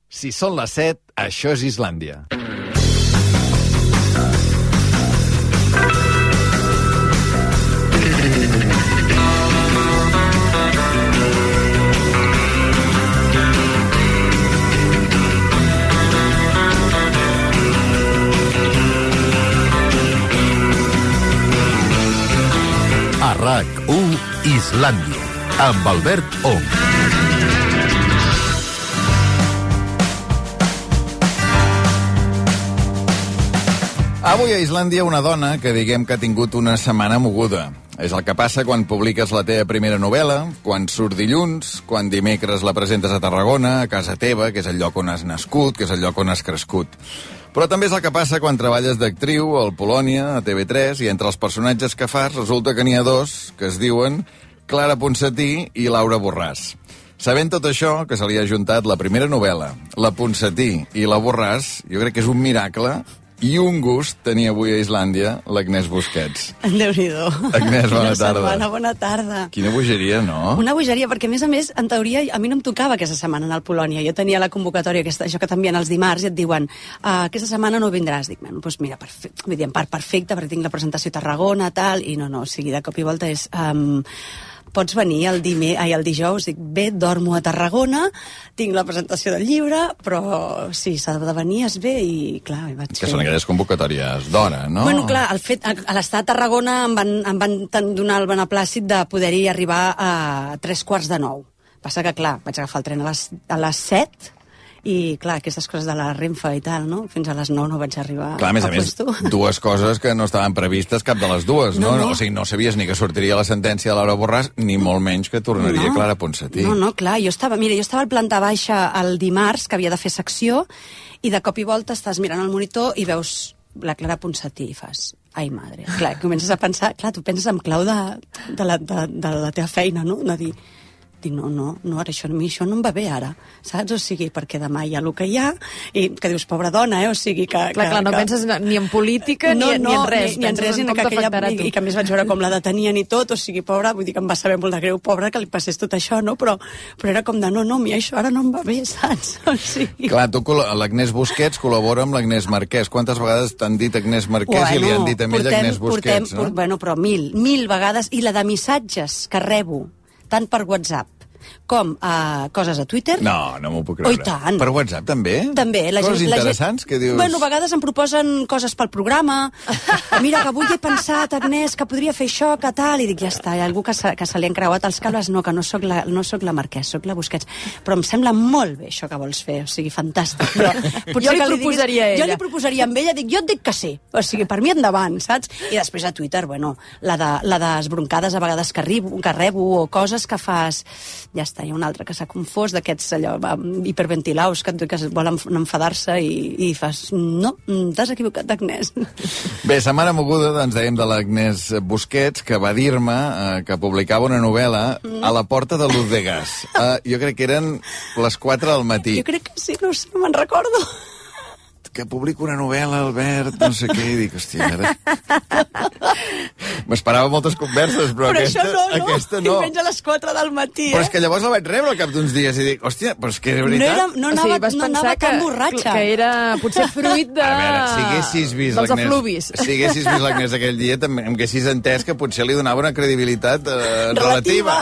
Si són les 7, això és Islàndia. A RAC1 Islàndia, amb Albert Ong. Avui a Islàndia una dona que diguem que ha tingut una setmana moguda. És el que passa quan publiques la teva primera novel·la, quan surt dilluns, quan dimecres la presentes a Tarragona, a casa teva, que és el lloc on has nascut, que és el lloc on has crescut. Però també és el que passa quan treballes d'actriu al Polònia, a TV3, i entre els personatges que fas resulta que n'hi ha dos que es diuen Clara Ponsatí i Laura Borràs. Sabent tot això, que se li ha ajuntat la primera novel·la, la Ponsatí i la Borràs, jo crec que és un miracle i un gust tenir avui a Islàndia l'Agnès Busquets. Déu-n'hi-do. Agnès, bona tarda. Bona tarda. Quina bogeria, no? Una bogeria, perquè a més, en teoria, a mi no em tocava aquesta setmana anar al Polònia. Jo tenia la convocatòria, això que t'envien els dimarts, i et diuen, aquesta setmana no vindràs. Dic, bueno, doncs mira, vull dir, en part perfecte, perquè tinc la presentació a Tarragona, tal, i no, o sigui, de cop i volta és... pots venir el dijous, dic, bé, dormo a Tarragona, tinc la presentació del llibre, però sí, s'ha de venir, es ve, i clar, hi vaig fer. Que són aquelles convocatòries d'hora, no? Bueno, clar, a l'estar a Tarragona em van donar el beneplàcit de poder-hi arribar a 8:45. Passa que, clar, vaig agafar el tren a les 7, i clar, aquestes coses de la Renfe i tal, no? Fins a les 9 no vaig arribar. Clar, a més, dues coses que no estaven previstes, cap de les dues, no? O sigui, no sabies ni que sortiria la sentència de Laura Borràs, ni molt menys que tornaria Clara Ponsatí. No, clar, jo estava al planta baixa el dimarts, que havia de fer secció, i de cop i volta estàs mirant el monitor i veus la Clara Ponsatí i fas, ai madre. Clar, comences a pensar, clar, tu penses en clau de la teva feina, no? De dir, no, ara això no em va bé ara, saps? O sigui, perquè demà hi ha el que hi ha, i que dius, pobra dona, o sigui que... Clar, no penses ni en política ni en res. Ni en res, i que a més vaig veure com la detenien i tot, o sigui, pobra, vull dir que em va saber molt de greu, pobra, que li passés tot això, no? Però era com de, no, a mi això ara no em va bé, saps? O sigui... Clar, l'Agnès Busquets col·labora amb l'Agnès Marquès. Quantes vegades t'han dit Agnès Marquès i li han dit a ella Agnès Busquets, no? Bueno, però mil vegades, i la de missatges que rebo, tant per WhatsApp com coses a Twitter. No m'ho puc creure. Oh, i tant. Per WhatsApp, també? També. Coses interessants que dius... Bueno, a vegades em proposen coses pel programa. Mira, que avui he pensat, Agnès, que podria fer això, que tal, i dic, ja està, hi ha algú que se li han creuat els cables, no, que no soc la Marquès, soc la Busquets. Però em sembla molt bé això que vols fer, o sigui, fantàstic. Però jo li proposaria a ella. Jo li proposaria amb ella, jo et dic que sí. O sigui, per mi endavant, saps? I després a Twitter, bueno, la desbroncades a vegades que rebo, o coses que fas... Ja està, hi ha un altre que s'ha confós d'aquests allò hiperventilaus que volen enfadar-se i fas, no, t'has equivocat, Agnès. Bé, setmana moguda, doncs dèiem de l'Agnès Busquets, que va dir-me que publicava una novel·la a la porta de l'Uz de Gas. Jo crec que eren les 4 del matí. Jo crec que sí, no sé, no me'n recordo. Que publico una novel·la, Albert, no sé què, i dic, hòstia, ara... M'esperava moltes converses, però aquesta no. I menys a les 4 del matí, Però és que llavors la vaig rebre al cap d'uns dies i dic, hòstia, però és que de veritat... No anava tan borratxa. Que era potser fruit de... A veure, si haguessis vist dels efluvis. Si haguessis vist l'Agnès aquell dia, també em haguessis entès que potser li donava una credibilitat relativa.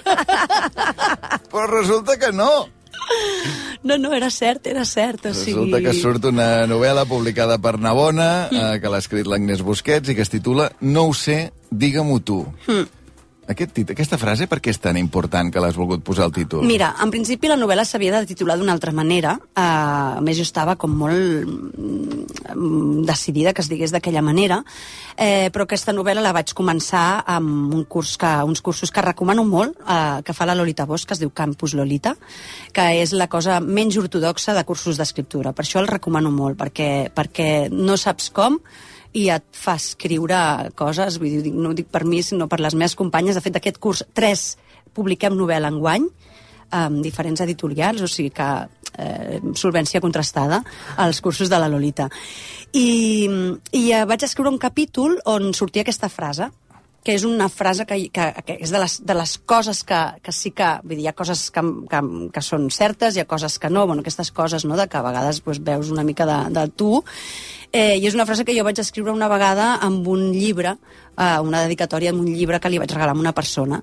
Però resulta que no. No, era cert, o sigui... Resulta que surt una novel·la publicada per Navona, que l'ha escrit l'Agnès Busquets i que es titula No ho sé, digue-m'ho tu. Aquesta frase, per què és tan important que l'has volgut posar al títol? Mira, en principi la novel·la s'havia de titular d'una altra manera. A més, jo estava com molt decidida que es digués d'aquella manera, però aquesta novel·la la vaig començar amb uns cursos que recomano molt, que fa la Lolita Bosch, que es diu Campus Lolita, que és la cosa menys ortodoxa de cursos d'escriptura. Per això el recomano molt, perquè no saps com, i et fa escriure coses, vull dir, no ho dic per mi, sinó per les meves companyes. De fet, d'aquest curs, 3 publiquem novel·la enguany, amb diferents editorials, o sigui que solvència contrastada als cursos de la Lolita. I vaig escriure un capítol on sortia aquesta frase, que és una frase que és de les coses que sí que... Vull dir, hi ha coses que són certes, hi ha coses que no, bueno, aquestes coses, no?, de que a vegades doncs, veus una mica de tu. I és una frase que jo vaig escriure una vegada amb un llibre, una dedicatòria amb un llibre que li vaig regalar a una persona.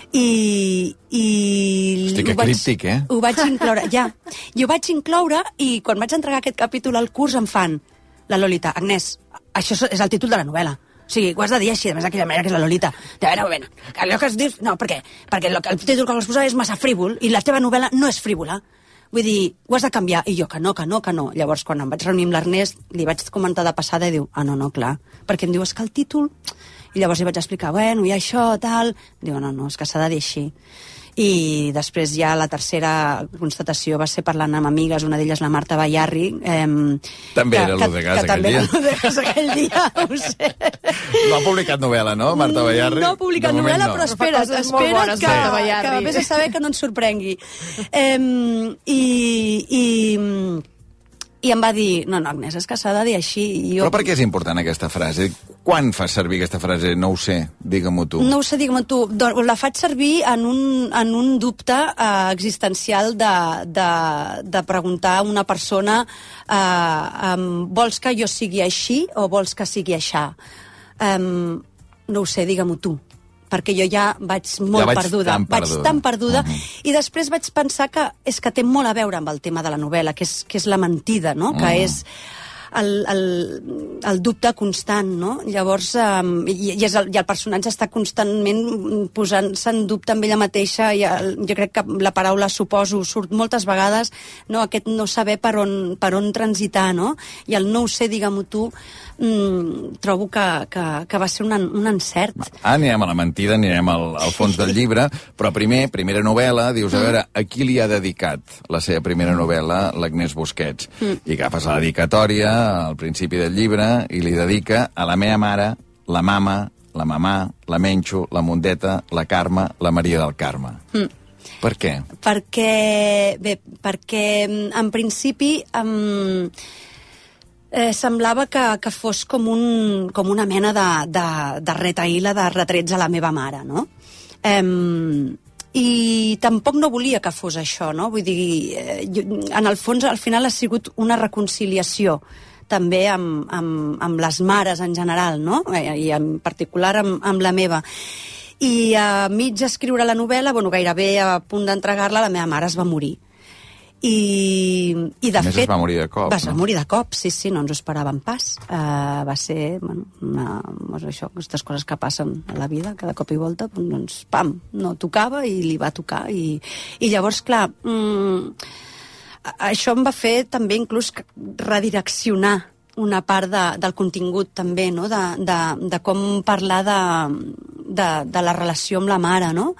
Hosti, que críptic, eh? Ho vaig incloure, ja. I ho vaig incloure i quan vaig entregar aquest capítol al curs em fan la Lolita, Agnès, això és el títol de la novel·la. O sigui, ho has de dir així, a més d'aquella manera que és la Lolita. A veure, allò que es diu... No, per què? Perquè el títol que vols posar és massa frívol i la teva novel·la no és frívola. Vull dir, ho has de canviar. I jo, que no. Llavors, quan em vaig reunir amb l'Ernest, li vaig comentar de passada i diu, no, clar. Perquè em diu, és que el títol... I llavors li vaig explicar, bueno, hi ha això, tal... Diu, no, és que s'ha de dir així. I després ja la tercera constatació va ser parlant amb amigues, una d'elles la Marta Bayarri. També era l'Odegas aquell dia. També era l'Odegas aquell dia, ho sé. No ha publicat novel·la, no, Marta Bayarri? No ha publicat novel·la, però espera't que vés a saber que no ens sorprengui. I em va dir, no, Agnès, és que s'ha de dir així. Però per què és important aquesta frase? Quan fas servir aquesta frase? No ho sé, digue-m'ho tu. No ho sé, digue-m'ho tu. La faig servir en un dubte existencial de preguntar a una persona vols que jo sigui així o vols que sigui aixà? No ho sé, digue-m'ho tu. Perquè jo ja vaig molt perduda. Vaig tan perduda. I després vaig pensar que és que té molt a veure amb el tema de la novel·la, que és la mentida, no? Que és el dubte constant, no? Llavors, i el personatge està constantment posant-se en dubte amb ella mateixa, i jo crec que la paraula suposo surt moltes vegades, no? Aquest no saber per on transitar, no? I el no ho sé, digue-m'ho tu, trobo que va ser un encert. Anirem a la mentida, anirem al fons del llibre, però primera novel·la, dius, a veure, a qui li ha dedicat la seva primera novel·la, l'Agnès Busquets? I agafes la dedicatòria al principi del llibre i li dedica a la meva mare, la mama, la mamà, la Menxo, la Mundeta, la Carme, la Maria del Carme. Per què? Perquè en principi semblava que fos com una mena de retaïla de retrets a la meva mare, no? I tampoc no volia que fos això, no? Vull dir, en el fons, al final ha sigut una reconciliació també amb les mares en general, no? I en particular amb la meva. I a mig escriure la novel·la, bueno, gairebé a punt d'entregar-la, la meva mare es va morir. I de fet... es va morir de cop, no? Va morir de cop, sí, no ens ho esperàvem pas. Va ser, aquestes coses que passen a la vida, cada cop i volta, doncs, pam, no tocava i li va tocar. I llavors, clar, això em va fer també inclús redireccionar una part del contingut també, no? De com parlar de la relació amb la mare, no?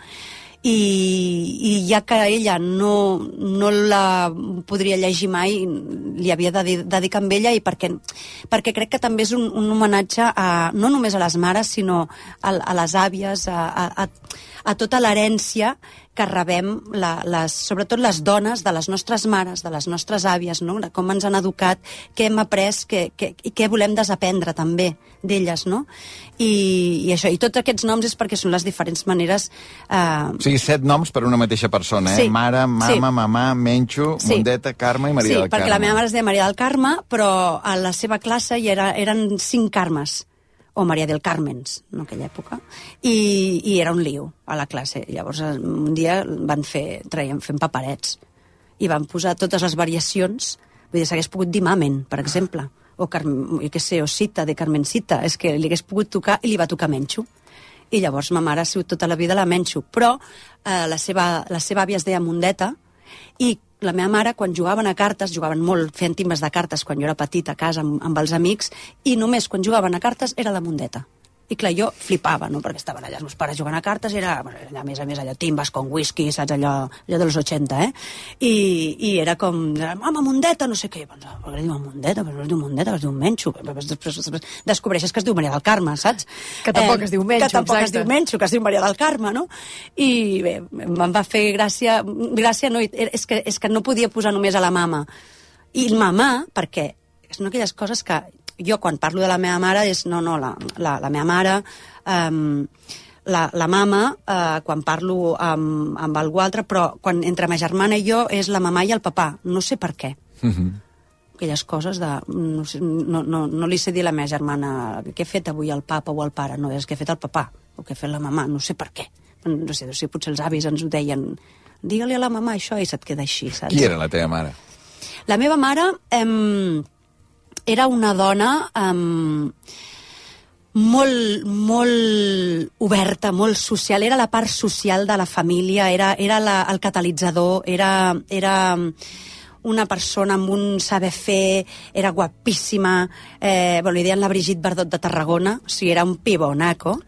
I ja que ella no la podria llegir mai, li havia de dedicar amb ella, i perquè crec que també és un homenatge no només a les mares, sinó a les àvies, a tota l'herència que rebem, sobretot les dones, de les nostres mares, de les nostres àvies, no? De com ens han educat, què hem après i què volem desaprendre també d'elles, no? I això, i tots aquests noms és perquè són les diferents maneres... O sigui, 7 noms per una mateixa persona, eh? Sí. Mare, mama, mamà, Menxo, Mundeta, Carme i Maria del Carme. Sí, perquè la meva mare es deia Maria del Carme, però a la seva classe eren 5 Carmes, o Maria del Carmens, en aquella època, i era un lío a la classe. Llavors, un dia van fent paperets, i van posar totes les variacions, vull dir, s'hagués pogut dir Mamen, per exemple, o Cita, de Carmencita, és que li hagués pogut tocar, i li va tocar Menxo. I llavors ma mare ha sigut tota la vida la Menxo, però la seva àvia es deia Mundeta, i la meva mare, quan jugaven a cartes, jugaven molt, feien timbes de cartes quan jo era petita a casa amb els amics, i només quan jugaven a cartes era la Mundeta. I clar, jo flipava, no?, perquè estaven allà els meus pares jugant a cartes, i era, a més, allò, timbes con whisky, saps, allò de los 80, I era com, mama, Mundeta, no sé què. Pensava, per què li diuen Mundeta? Però no es diu Mundeta, es diu Menxo. Després descobreixes que es diu Maria del Carme, saps? Que tampoc es diu Menxo, que tampoc es diu Menxo, que es diu Maria del Carme, no? I bé, em va fer gràcia no, és que no podia posar només a la mama. I mamà, perquè són aquelles coses que jo quan parlo de la meva mare és, la meva mare, la mama, quan parlo amb algú altre, però quan entre ma germana i jo és la mamà i el papà, no sé per què. Aquelles coses de... No li sé dir a la meva germana què he fet avui el papa o el pare, no, és que he fet el papà o que he fet la mamà, no sé per què. No sé, potser els avis ens ho deien, digue-li a la mamà això, i se't queda així, saps? Qui era la teva mare? La meva mare era una dona molt oberta, molt social, era la part social de la família, era el catalitzador, era una persona amb un saber fer, era guapíssima, li deien la Brigitte Bardot de Tarragona, o sigui, era un pibonaco.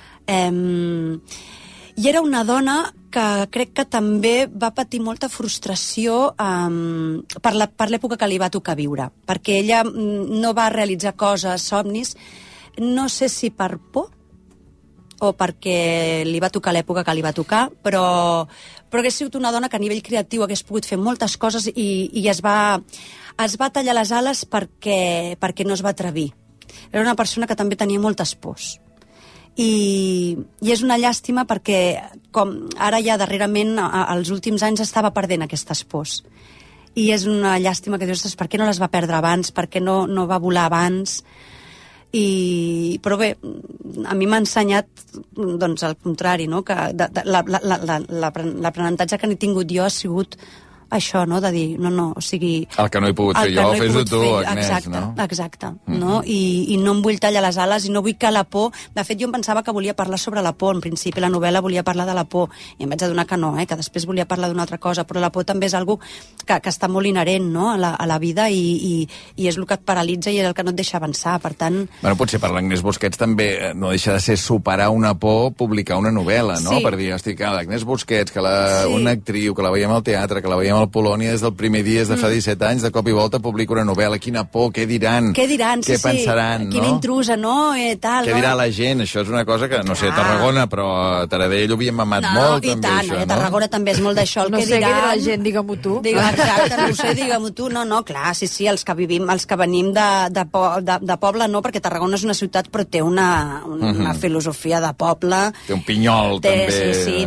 I era una dona que crec que també va patir molta frustració per l'època que li va tocar viure, perquè ella no va realitzar coses, somnis, no sé si per por o perquè li va tocar l'època que li va tocar, però hagués sigut una dona que a nivell creatiu hagués pogut fer moltes coses i es va tallar les ales perquè no es va atrevir. Era una persona que també tenia moltes pors. I és una llàstima perquè com ara ja darrerament als últims anys estava perdent aquestes pors i és una llàstima que dius, per què no les va perdre abans, per què no va volar abans, però bé, a mi m'ha ensenyat doncs el contrari, no? Que l'aprenentatge que n'he tingut jo ha sigut això, no?, de dir, o sigui... El que no he pogut fer jo, fes-ho tu, Agnès, exacte, no? Exacte, no? I no em vull tallar les ales i no vull que la por... De fet, jo em pensava que volia parlar sobre la por, en principi la novel·la volia parlar de la por, i em vaig adonar que no, que després volia parlar d'una altra cosa, però la por també és algo que està molt inherent, no?, a la vida i és el que et paralitza i és el que no et deixa avançar, per tant... Bueno, potser per l'Agnès Busquets també no deixa de ser superar una por, publicar una novel·la, no? Sí. Per dir, hosti, l'Agnès Busquets, una actriu, que la veiem al teatre, que la veiem al Polònia des del primer dia, des de fa 17 anys, de cop i volta publica una novel·la. Quina por, què diran? Què diran, què pensaran, no? Quina intrusa, no? Tal, què dirà la gent? Això és una cosa que, no sé, a Tarragona, però a Taradell ho havíem mamat molt, també, això, no? A Tarragona també és molt d'això, el no que sé diran... què dirà la gent, digue-m'ho tu. Exacte, no ho sé, digue-m'ho tu. No, clar, sí, els que vivim, els que venim de poble, no, perquè Tarragona és una ciutat, però té una filosofia de poble. Té un pinyol, també. Sí,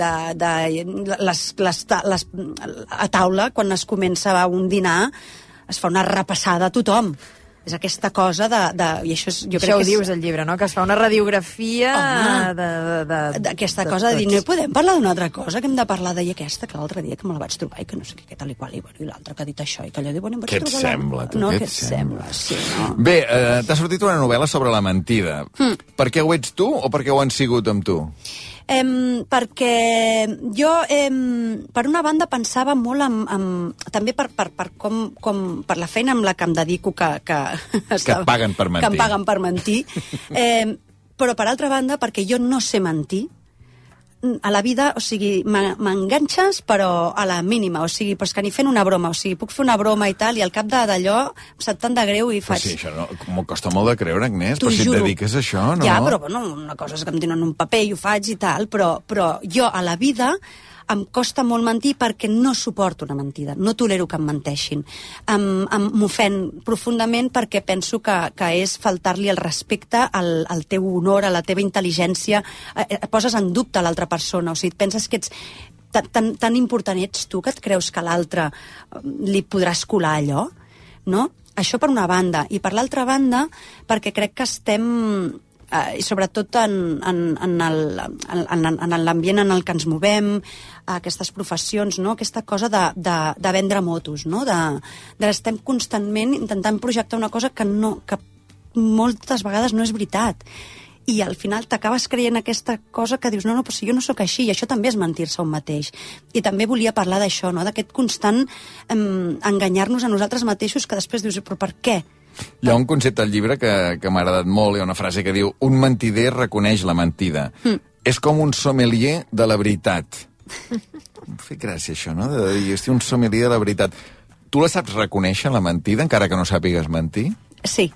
a taula, quan es comença un dinar, es fa una repassada a tothom. És aquesta cosa i això és, jo crec això ho que dius al llibre, no? Que es fa una radiografia d'aquesta cosa de dir, no podem parlar d'una altra cosa, que hem de parlar aquesta, que l'altre dia que me la vaig trobar i que no sé què tal i qual, i l'altre que ha dit això, i que allò diu, bueno, em vaig trobar... Què et sembla, tu? No, què et sembla, sí, no? Bé, t'ha sortit una novel·la sobre la mentida. Per què ho ets tu o per què ho han sigut amb tu? Perquè jo, per una banda, pensava molt també per la feina amb la que em dedico, que et paguen per mentir. Que em paguen per mentir. Però, per altra banda, perquè jo no sé mentir. A la vida, o sigui, m'enganxes, però a la mínima, o sigui, però és que ni fent una broma, o sigui, puc fer una broma i tal, i al cap d'allò em sap tant de greu i faig... Però sí, això m'ho costa molt de creure, Agnès, però si et dediques a això, no? Ja, però bueno, una cosa és que em donen un paper i ho faig i tal, però jo a la vida em costa molt mentir perquè no suporto una mentida, no tolero que em menteixin. M'ofèn profundament perquè penso que és faltar-li el respecte al teu honor, a la teva intel·ligència, poses en dubte a l'altra persona, o sigui, et penses que ets tan important ets tu que et creus que a l'altre li podràs colar allò, no? Això per una banda. I per l'altra banda, perquè crec que estem... i sobretot en l'ambient en el que ens movem, aquestes professions, no? Aquesta cosa de vendre motos, no? Estem constantment intentant projectar una cosa que moltes vegades no és veritat. I al final t'acabes creient aquesta cosa que dius, no, però si jo no sóc així, i això també és mentir-se un mateix. I també volia parlar d'això, no? D'aquest constant enganyar-nos a nosaltres mateixos, que després dius, però per què? Hi ha un concepte al llibre que m'ha agradat molt, hi ha una frase que diu, un mentider reconeix la mentida. És com un sommelier de la veritat. Em fa gràcia això, no? De dir, estic un sommelier de la veritat. Tu la saps reconèixer, la mentida, encara que no sàpigues mentir? Sí.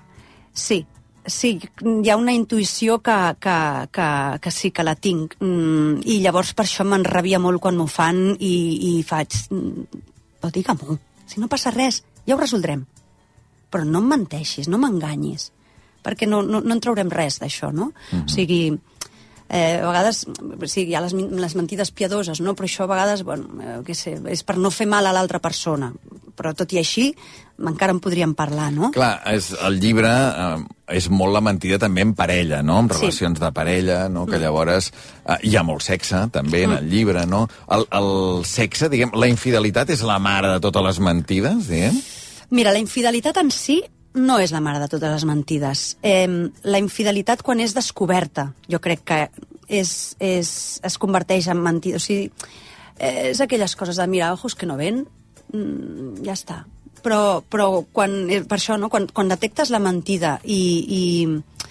Hi ha una intuïció que sí que la tinc. I llavors per això m'enrabia molt quan m'ho fan i faig... Però digue-m'ho, si no passa res, ja ho resoldrem. però no em menteixis, no m'enganyis, perquè no en traurem res d'això, no? O sigui, a vegades, sí, hi ha les mentides piadoses, no? Però això a vegades, bueno, què sé, és per no fer mal a l'altra persona. Però tot i així, encara en podríem parlar, no? Clar, el llibre és molt la mentida també en parella, no? En relacions de parella, no? Que llavors hi ha molt sexe, també, en el llibre, no? El sexe, diguem, la infidelitat és la mare de totes les mentides, diguem? Mira, la infidelitat en si no és la mare de totes les mentides. La infidelitat, quan és descoberta, jo crec que es converteix en mentida. O sigui, és aquelles coses de, mira, ojos que no ven, ja està. Però quan, per això, no? Quan detectes la mentida i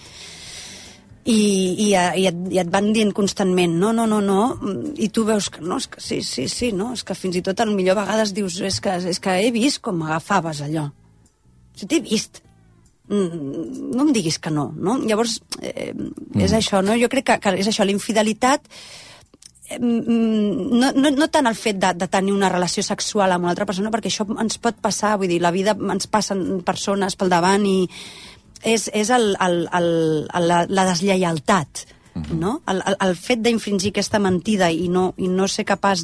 et van dient constantment no, i tu veus que no, és que sí, no, és que fins i tot millor a vegades dius és que he vist com m'agafaves allò. Si t'he vist, no em diguis que no? Llavors, és això, no? Jo crec que és això, la infidelitat, no tant el fet de tenir una relació sexual amb una altra persona, perquè això ens pot passar, vull dir, la vida ens passen persones pel davant i és la deslleialtat, no? El fet d'infringir aquesta mentida i no ser capaç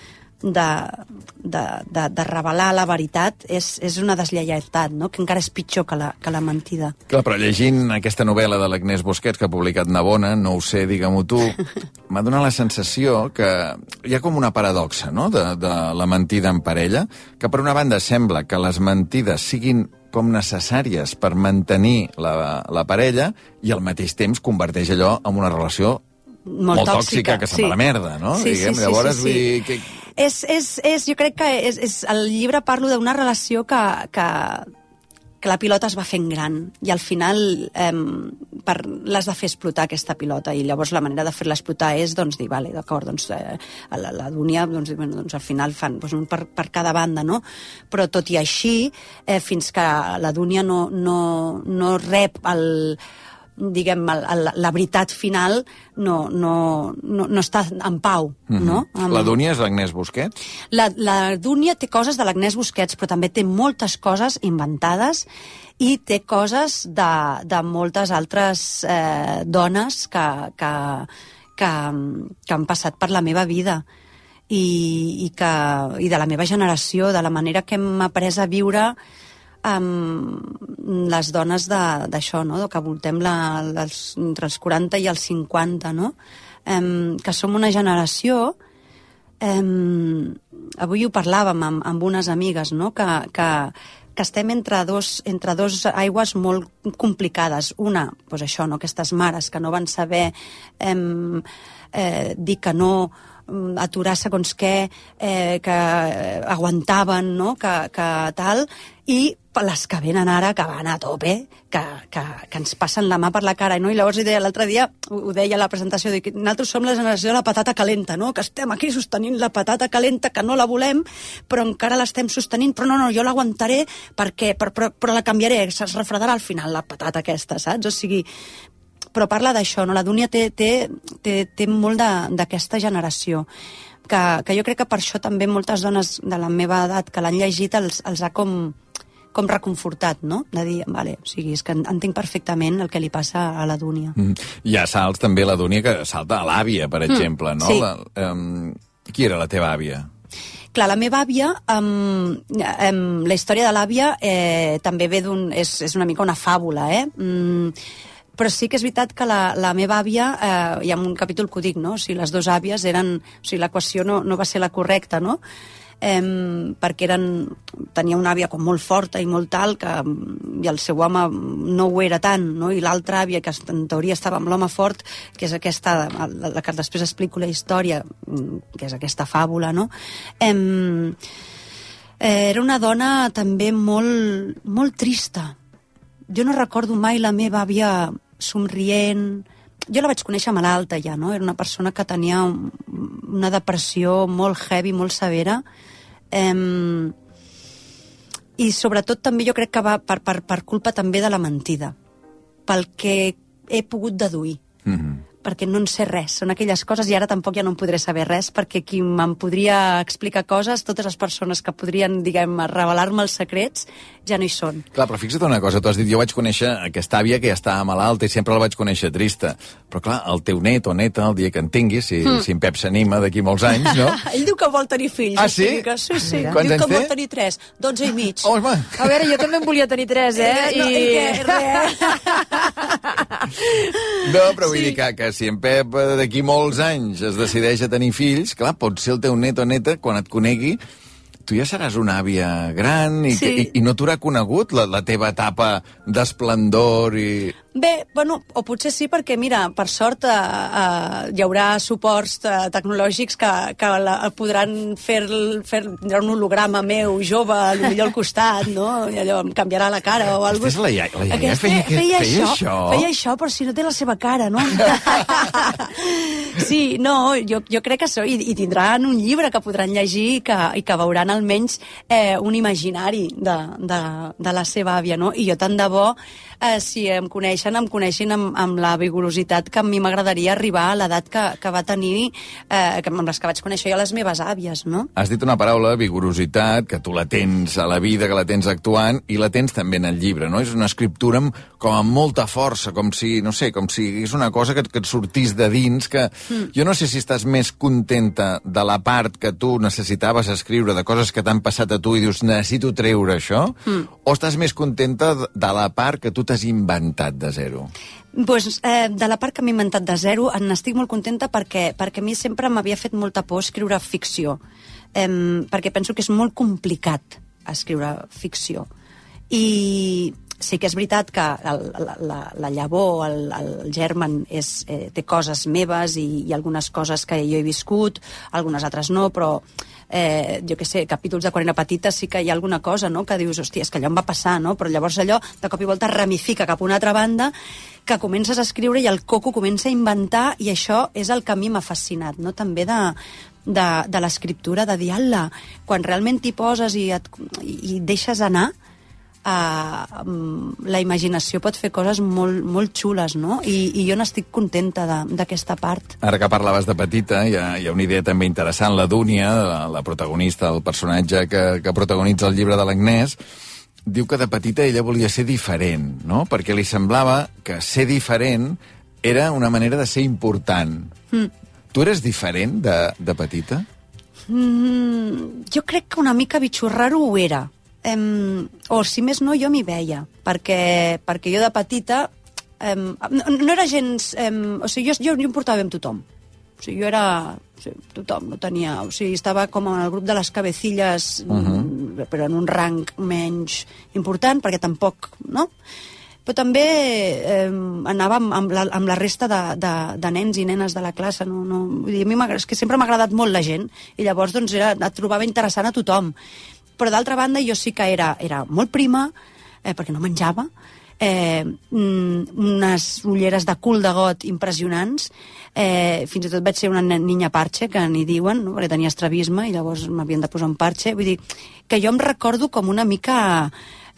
de revelar la veritat és una deslleialtat, no? Que encara és pitjor que la mentida. Clar, però llegint aquesta novel·la de l'Agnès Busquets que ha publicat Navona, no ho sé, digue-m'ho tu, m'ha donat la sensació que hi ha com una paradoxa, no?, de la mentida en parella, que per una banda sembla que les mentides siguin com necessàries per mantenir la parella i al mateix temps converteix allò en una relació molt tòxica que se'n va a la merda, no? Sí. Llavors, vull dir... Jo crec que el llibre parlo d'una relació que la pilota es va fent gran i al final l'has de fer explotar aquesta pilota i llavors la manera de fer-la explotar és doncs dir, vale, d'acord, doncs la Dúnia doncs al final fan un per cada banda, no? Però tot i així, fins que la Dúnia no rep diguem, la veritat final no està en pau, no? La Dúnia és l'Agnès Busquets? La Dúnia té coses de l'Agnès Busquets, però també té moltes coses inventades i té coses de moltes altres dones que han passat per la meva vida i de la meva generació, de la manera que hem après a viure amb les dones d'això, no? Que voltem entre els 40 i els 50, no? Que som una generació, avui ho parlàvem amb unes amigues, no? Que estem entre dos aigües molt complicades. Una, doncs això, no? Aquestes mares que no van saber dir que no, aturar segons què, que aguantaven, no? Que tal, i les que venen ara, que van a tope, que ens passen la mà per la cara, no? I llavors l'altre dia, ho deia a la presentació, dic, nosaltres som la generació de la patata calenta, no? Que estem aquí sostenint la patata calenta, que no la volem, però encara l'estem sostenint, però no, jo l'aguantaré però la canviaré, es refredarà al final la patata aquesta, saps? O sigui, però parla d'això, no? La Dúnia té molt d'aquesta generació, que jo crec que per això també moltes dones de la meva edat que l'han llegit els ha com reconfortat, no? De dir, vale, o sigui, és que entenc perfectament el que li passa a la Dúnia. Hi ha salts també la Dúnia que salta a l'àvia, per exemple, no? Sí. Qui era la teva àvia? Clar, la meva àvia, la història de l'àvia també ve és una mica una fàbula, però sí que és veritat que la meva àvia, hi ha un capítol que ho dic, no? O sigui, les dues àvies eren... O sigui, l'equació no va ser la correcta, no? Perquè tenia una àvia com molt forta i molt tal, i el seu home no ho era tant, no? I l'altra àvia, que en teoria estava amb l'home fort, que és aquesta, la que després explico la història, que és aquesta fàbula, no? Era una dona també molt, molt trista. Jo no recordo mai la meva àvia somrient. Jo la vaig conèixer malalta ja, no? Era una persona que tenia una depressió molt heavy, molt severa, i sobretot també jo crec que va per culpa també de la mentida, pel que he pogut deduir, perquè no en sé res, són aquelles coses, i ara tampoc ja no en podré saber res, perquè qui me'n podria explicar coses, totes les persones que podrien, diguem, revelar-me els secrets, ja no hi són. Clar, però fixa't una cosa, tu has dit, jo vaig conèixer aquesta àvia que ja estava malalta i sempre la vaig conèixer trista. Però clar, el teu net o neta, el dia que en tinguis, si en Pep s'anima d'aquí molts anys, no? Ell diu que vol tenir fills. Ah, sí? Sí. Quants Diu anys que vol té? tenir 3, 12 i mig. Oh, home! A veure, jo també en volia tenir 3, No, i què? Res. No, però vull dir que si en Pep d'aquí molts anys es decideix a tenir fills, clar, pot ser el teu net o neta, quan et conegui, tu ja seràs una àvia gran i no t'haurà conegut la teva etapa d'esplendor i... Bé, bueno, o potser sí, perquè, mira, per sort hi haurà suports tecnològics que podran tindrà un holograma meu, jove, millor al costat, no? I allò em canviarà la cara o alguna cosa. La iaia feia això? Feia això, però si no té la seva cara, no? Sí, no, jo crec que i tindran un llibre que podran llegir i que veuran almenys un imaginari de la seva àvia, no? I jo tant de bo, si em coneixen amb la vigorositat que a mi m'agradaria arribar a l'edat que va tenir, amb les que vaig conèixer jo les meves àvies, no? Has dit una paraula, vigorositat, que tu la tens a la vida, que la tens actuant, i la tens també en el llibre, no? És una escriptura com amb molta força, com si, no sé, com si és una cosa que et sortís de dins, que jo no sé si estàs més contenta de la part que tu necessitaves escriure, de coses que t'han passat a tu i dius, necessito treure això, o estàs més contenta de la part que tu t'has inventat de zero? Pues, de la part que m'he inventat de zero n'estic molt contenta perquè a mi sempre m'havia fet molta por escriure ficció, perquè penso que és molt complicat escriure ficció. I sí que és veritat que la llavor, el germen té coses meves i algunes coses que jo he viscut, algunes altres no, però jo què sé, capítols de quan era petita sí que hi ha alguna cosa, no?, que dius, hòstia, és que allò em va passar, no? Però llavors allò de cop i volta ramifica cap a una altra banda, que comences a escriure i el coco comença a inventar, i això és el que a mi m'ha fascinat, no?, també de l'escriptura, de dir, ala, quan realment t'hi poses i deixes anar, la imaginació pot fer coses molt, molt xules, no? I jo n'estic contenta d'aquesta part. Ara que parlaves de petita, hi ha una idea també interessant. La Dúnia, la protagonista, el personatge que protagonitza el llibre de l'Agnès, diu que de petita ella volia ser diferent, no? Perquè li semblava que ser diferent era una manera de ser important. Tu eres diferent de petita? Jo crec que una mica bitxorrar-ho ho era. O si més no, jo m'hi veia, perquè jo de petita no era gens... O sigui, jo em portava bé amb tothom. O sigui, jo era... tothom, no tenia... O sigui, estava com en el grup de les cabecilles, però en un rang menys important, perquè tampoc, no? Però també anava amb la resta de nens i nenes de la classe. Vull dir, a mi és que sempre m'ha agradat molt la gent, i llavors doncs, et trobava interessant a tothom. Però d'altra banda jo sí que era molt prima, perquè no menjava, unes ulleres de cul de got impressionants, fins i tot vaig ser una niña parche, que n'hi diuen, no? Perquè tenia estrabisme i llavors m'havien de posar un parche. Vull dir, que jo em recordo com una mica...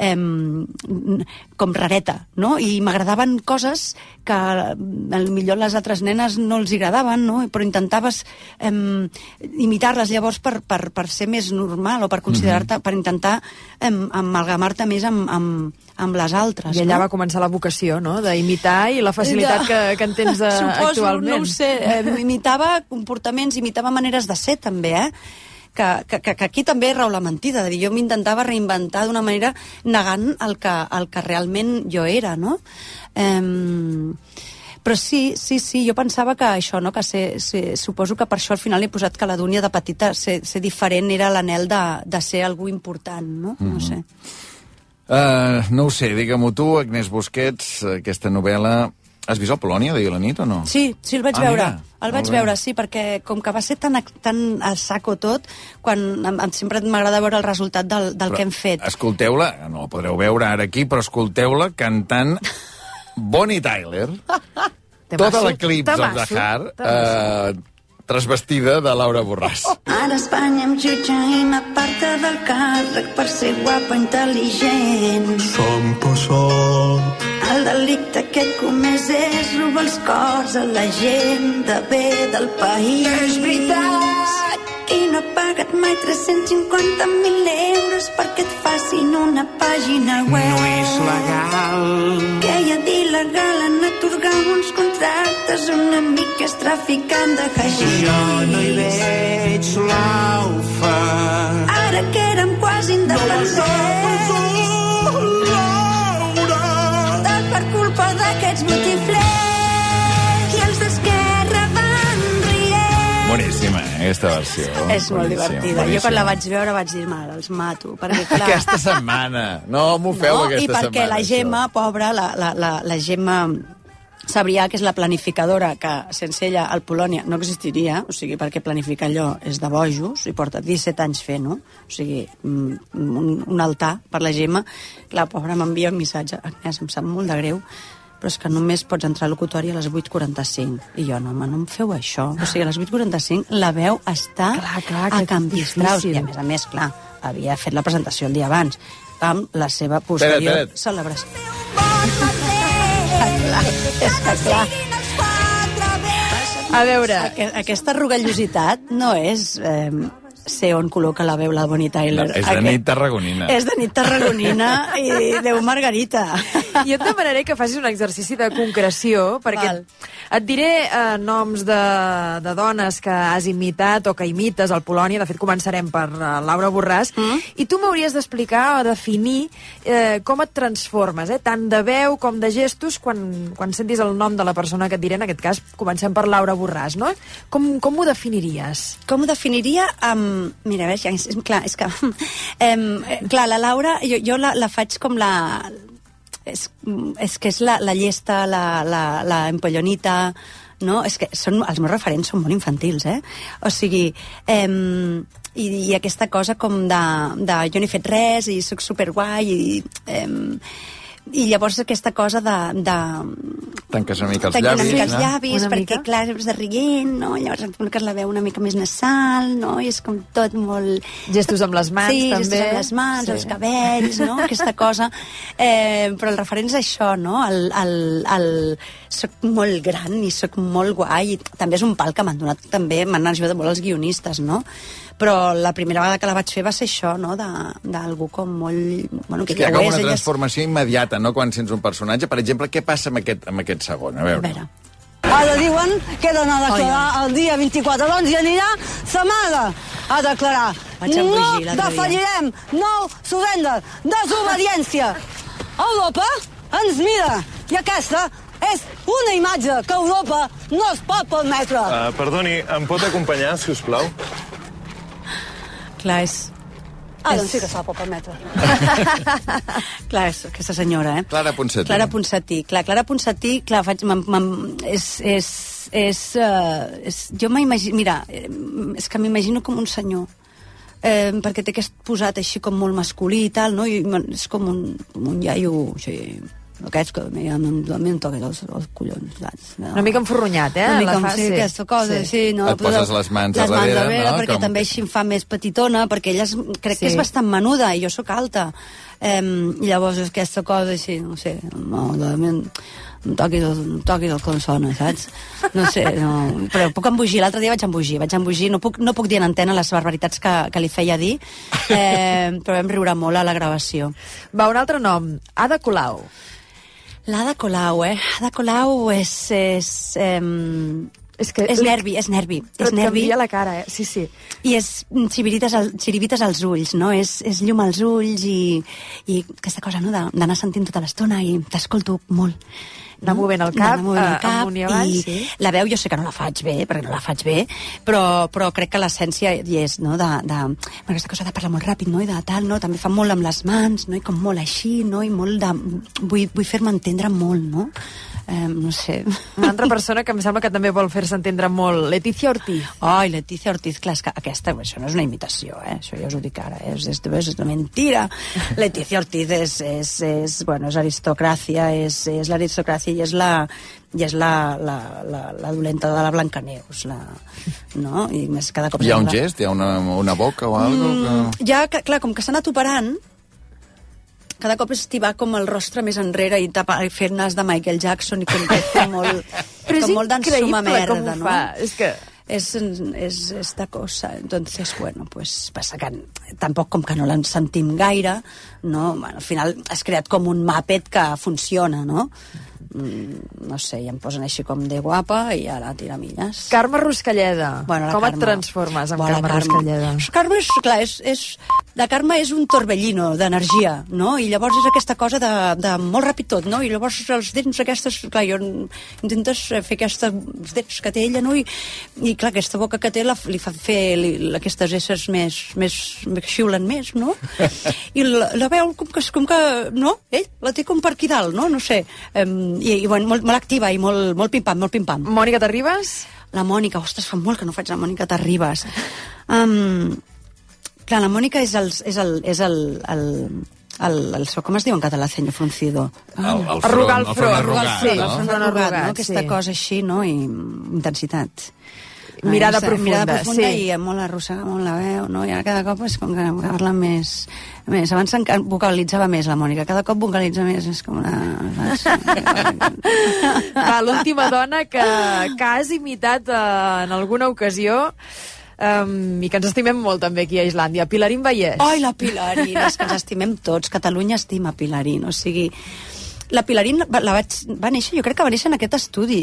com rareta, no? I m'agradaven coses que millor les altres nenes no els agradaven, no? Però intentaves imitar-les llavors per ser més normal o per considerar-te, per intentar amalgamar-te més amb les altres. I allà va començar la vocació, no?, d'imitar i la facilitat que en tens actualment. No ho sé, imitava comportaments, imitava maneres de ser també, que aquí també rau la mentida, de dir, jo m'intentava reinventar d'una manera negant el que realment jo era, no? Però sí, jo pensava que això, no? Que suposo que per això al final he posat que la Dúnia de petita ser diferent era l'anhel de ser algú important, no? No sé. No ho sé, digue-m'ho tu, Agnès Busquets, aquesta novel·la... Has vist el Polònia d'ahir a la nit o no? Sí, el vaig veure. Mira. El vaig veure, sí, perquè com que va ser tan a saco tot, quan sempre m'agrada veure el resultat del que hem fet. Escolteu-la, no la podreu veure ara aquí, però escolteu-la cantant Bonnie Tyler, tota l'Eclipse of the Heart, transvestida de Laura Borràs. Ara Espanya em jutja i m'aparta del càrrec per ser guapa, intel·ligent. S'han passat. El delicte que he comès és robar els cors a la gent de bé del país. És veritat! Qui no ha pagat mai 350.000 euros perquè et facin una pàgina web? No és legal. Què hi ha d'il·legal en atorgar uns contractes a un amic que és traficant de haixix? Jo no hi veig l'aufa. Ara que érem quasi independents, tot per culpa d'aquests botiflers i els d'Esquerra van rient. Boníssima, aquesta versió. És molt divertida. Jo quan la vaig veure vaig dir, mare, els mato. Perquè, clar, Aquesta setmana. No m'ho feu aquesta setmana. I perquè la Gemma, pobra, la Gemma Sabrià, que és la planificadora, que sense ella el Polònia no existiria, o sigui, perquè planificar allò és de bojos, i porta 17 anys fent-ho, o sigui, un altar per la Gemma. La pobra m'envia un missatge, Agnès, em sap molt de greu, però és que només pots entrar al locutori a les 8:45. I jo, no, home, no em feu això. O sigui, a les 8:45 la veu està a Can Bistraus. I a més, clar, havia fet la presentació el dia abans, amb la seva posterior celebració. Clar. A veure... Aquesta rugallositat no és ser on col·loca la veu la Bonnie Tyler. És de nit tarragonina. És de nit tarragonina i Déu Margarita. Jo et demanaré que facis un exercici de concreció, perquè et diré noms de dones que has imitat o que imites al Polònia. De fet, començarem per Laura Borràs. I tu m'hauries d'explicar o definir com et transformes, tant de veu com de gestos, quan sentis el nom de la persona que et diré. En aquest cas, comencem per Laura Borràs, no? Com ho definiries? Com ho definiria? Mira, a veure, és que... clar, la Laura, jo la faig com la... És que és la llesta, la empollonita, no? És que els meus referents són molt infantils, O sigui, i aquesta cosa com de jo no he fet res i soc superguai i llavors aquesta cosa de tanques una mica els tanques llavis, una mica els no? llavis, perquè clar, és de rient, no? Llavors em col·loques la veu una mica més nasal, no? I és com tot molt... Gestos amb les mans, sí, també. Sí, gestos amb les mans, els cabells, no? Aquesta cosa. Però el referent és això, no? Soc molt gran i soc molt guai. I també és un pal que m'han donat, també m'han ajudat molt els guionistes, no? Però la primera vegada que la vaig fer va ser això, no? D'algú com molt... Bueno, que hi ha com una transformació immediata, no?, quan sents un personatge. Per exemple, què passa amb aquest segon? A veure. Ara diuen que he d'anar a declarar el dia 24, doncs hi anirà sa mare a declarar. No defallirem, no surrender, desobediència. Europa ens mira i aquesta és una imatge que Europa no es pot permetre. Perdoni, em pot acompanyar, si us plau? Clar, doncs sí que se la pot permetre. Clar, és aquesta senyora, Clara Ponsatí. Clara Ponsatí. Clar, Clara Ponsatí, clar, jo m'imagino... Mira, és que m'imagino com un senyor. Perquè té aquest posat així com molt masculí i tal, no? I és com un iaio... Aquests que em toquen els collons, saps? Una mica enforronyat, Una mica sí, aquesta cosa, sí. No, et poses les mans a darrere, no? Perquè també així em fa més petitona, perquè ella crec que és bastant menuda, i jo sóc alta. I llavors aquesta cosa així, no sé, em toqui del consona, saps? No sé, però puc embogir. L'altre dia vaig embogir. No puc dir en antena les barbaritats que li feia dir, però vam riure molt a la gravació. Va, un altre nom, Ada Colau. L'Ada Colau, Ada Colau és nervi. Però et canvia la cara, sí. I és xirivites als ulls, no? És llum als ulls i aquesta cosa, no?, d'anar sentint tota l'estona i t'escolto molt. Anar movent el cap, amunt i avall, sí. La veu jo sé que no la faig bé, però crec que l'essència hi és, no?, aquesta cosa de parlar molt ràpid, no?, i de tal, no?, també fa molt amb les mans, no?, i com molt així, no?, i molt de... Vull fer-me entendre molt, no?, no sé. Una altra persona que em sembla que també vol fer-se entendre molt, Leticia Ortiz. Ai, Leticia Ortiz, clar, és que aquesta, això no és una imitació, això ja us ho dic ara, és una mentira. Leticia Ortiz és aristocràcia, és l'aristocràcia i és la dolenta de la Blancaneus, no? I més cada cop... Hi ha un gest? Hi ha una boca o alguna cosa? Ja, clar, com que s'ha anat operant, cada cop estivar com el rostre més enrere i fer nas de Michael Jackson i com molt d'ensuma merda, no? Fa. És que... es esta cosa. Entonces, bueno, pues passa que tampoc com que no l'en sentim gaire, no? Bueno, al final has creat com un Muppet que funciona, no? No sé, i em posen així com de guapa i ara tiramilles. Carme Ruscalleda, bueno, com et transformes amb Carme Ruscalleda? Carme és, clar, la Carme és un torbellino d'energia, no? I llavors és aquesta cosa de molt ràpid tot, no? I llavors els dents aquestes, clar, jo intentes fer aquests dents que té ella, no? I clar, aquesta boca que té li fa fer aquestes éssers més xiulen més, no? I la veu com que no? Ell la té com per aquí dalt, no? No sé. I bueno, molt activa i molt pim-pam, molt pim-pam. Mònica Terribas? La Mònica, ostres, fa molt que no faig la Mònica Terribas. Clar, la Mònica és el com es diu en català, ceño fruncido? Arrugar el front. El front arrugat, no? Aquesta cosa així, no? I intensitat. Mirada profunda, sí. I molt arrossega molt la veu, no? I ara cada cop és com que parla més. Abans vocalitzava més la Mònica, cada cop vocalitza més, és com una... L'última dona que has imitat en alguna ocasió i que ens estimem molt també aquí a Islàndia, Pilarín Vallès. Ai, la Pilarín, és que ens estimem tots, Catalunya estima Pilarín, o sigui... La Pilarín va néixer, jo crec que va néixer en aquest estudi,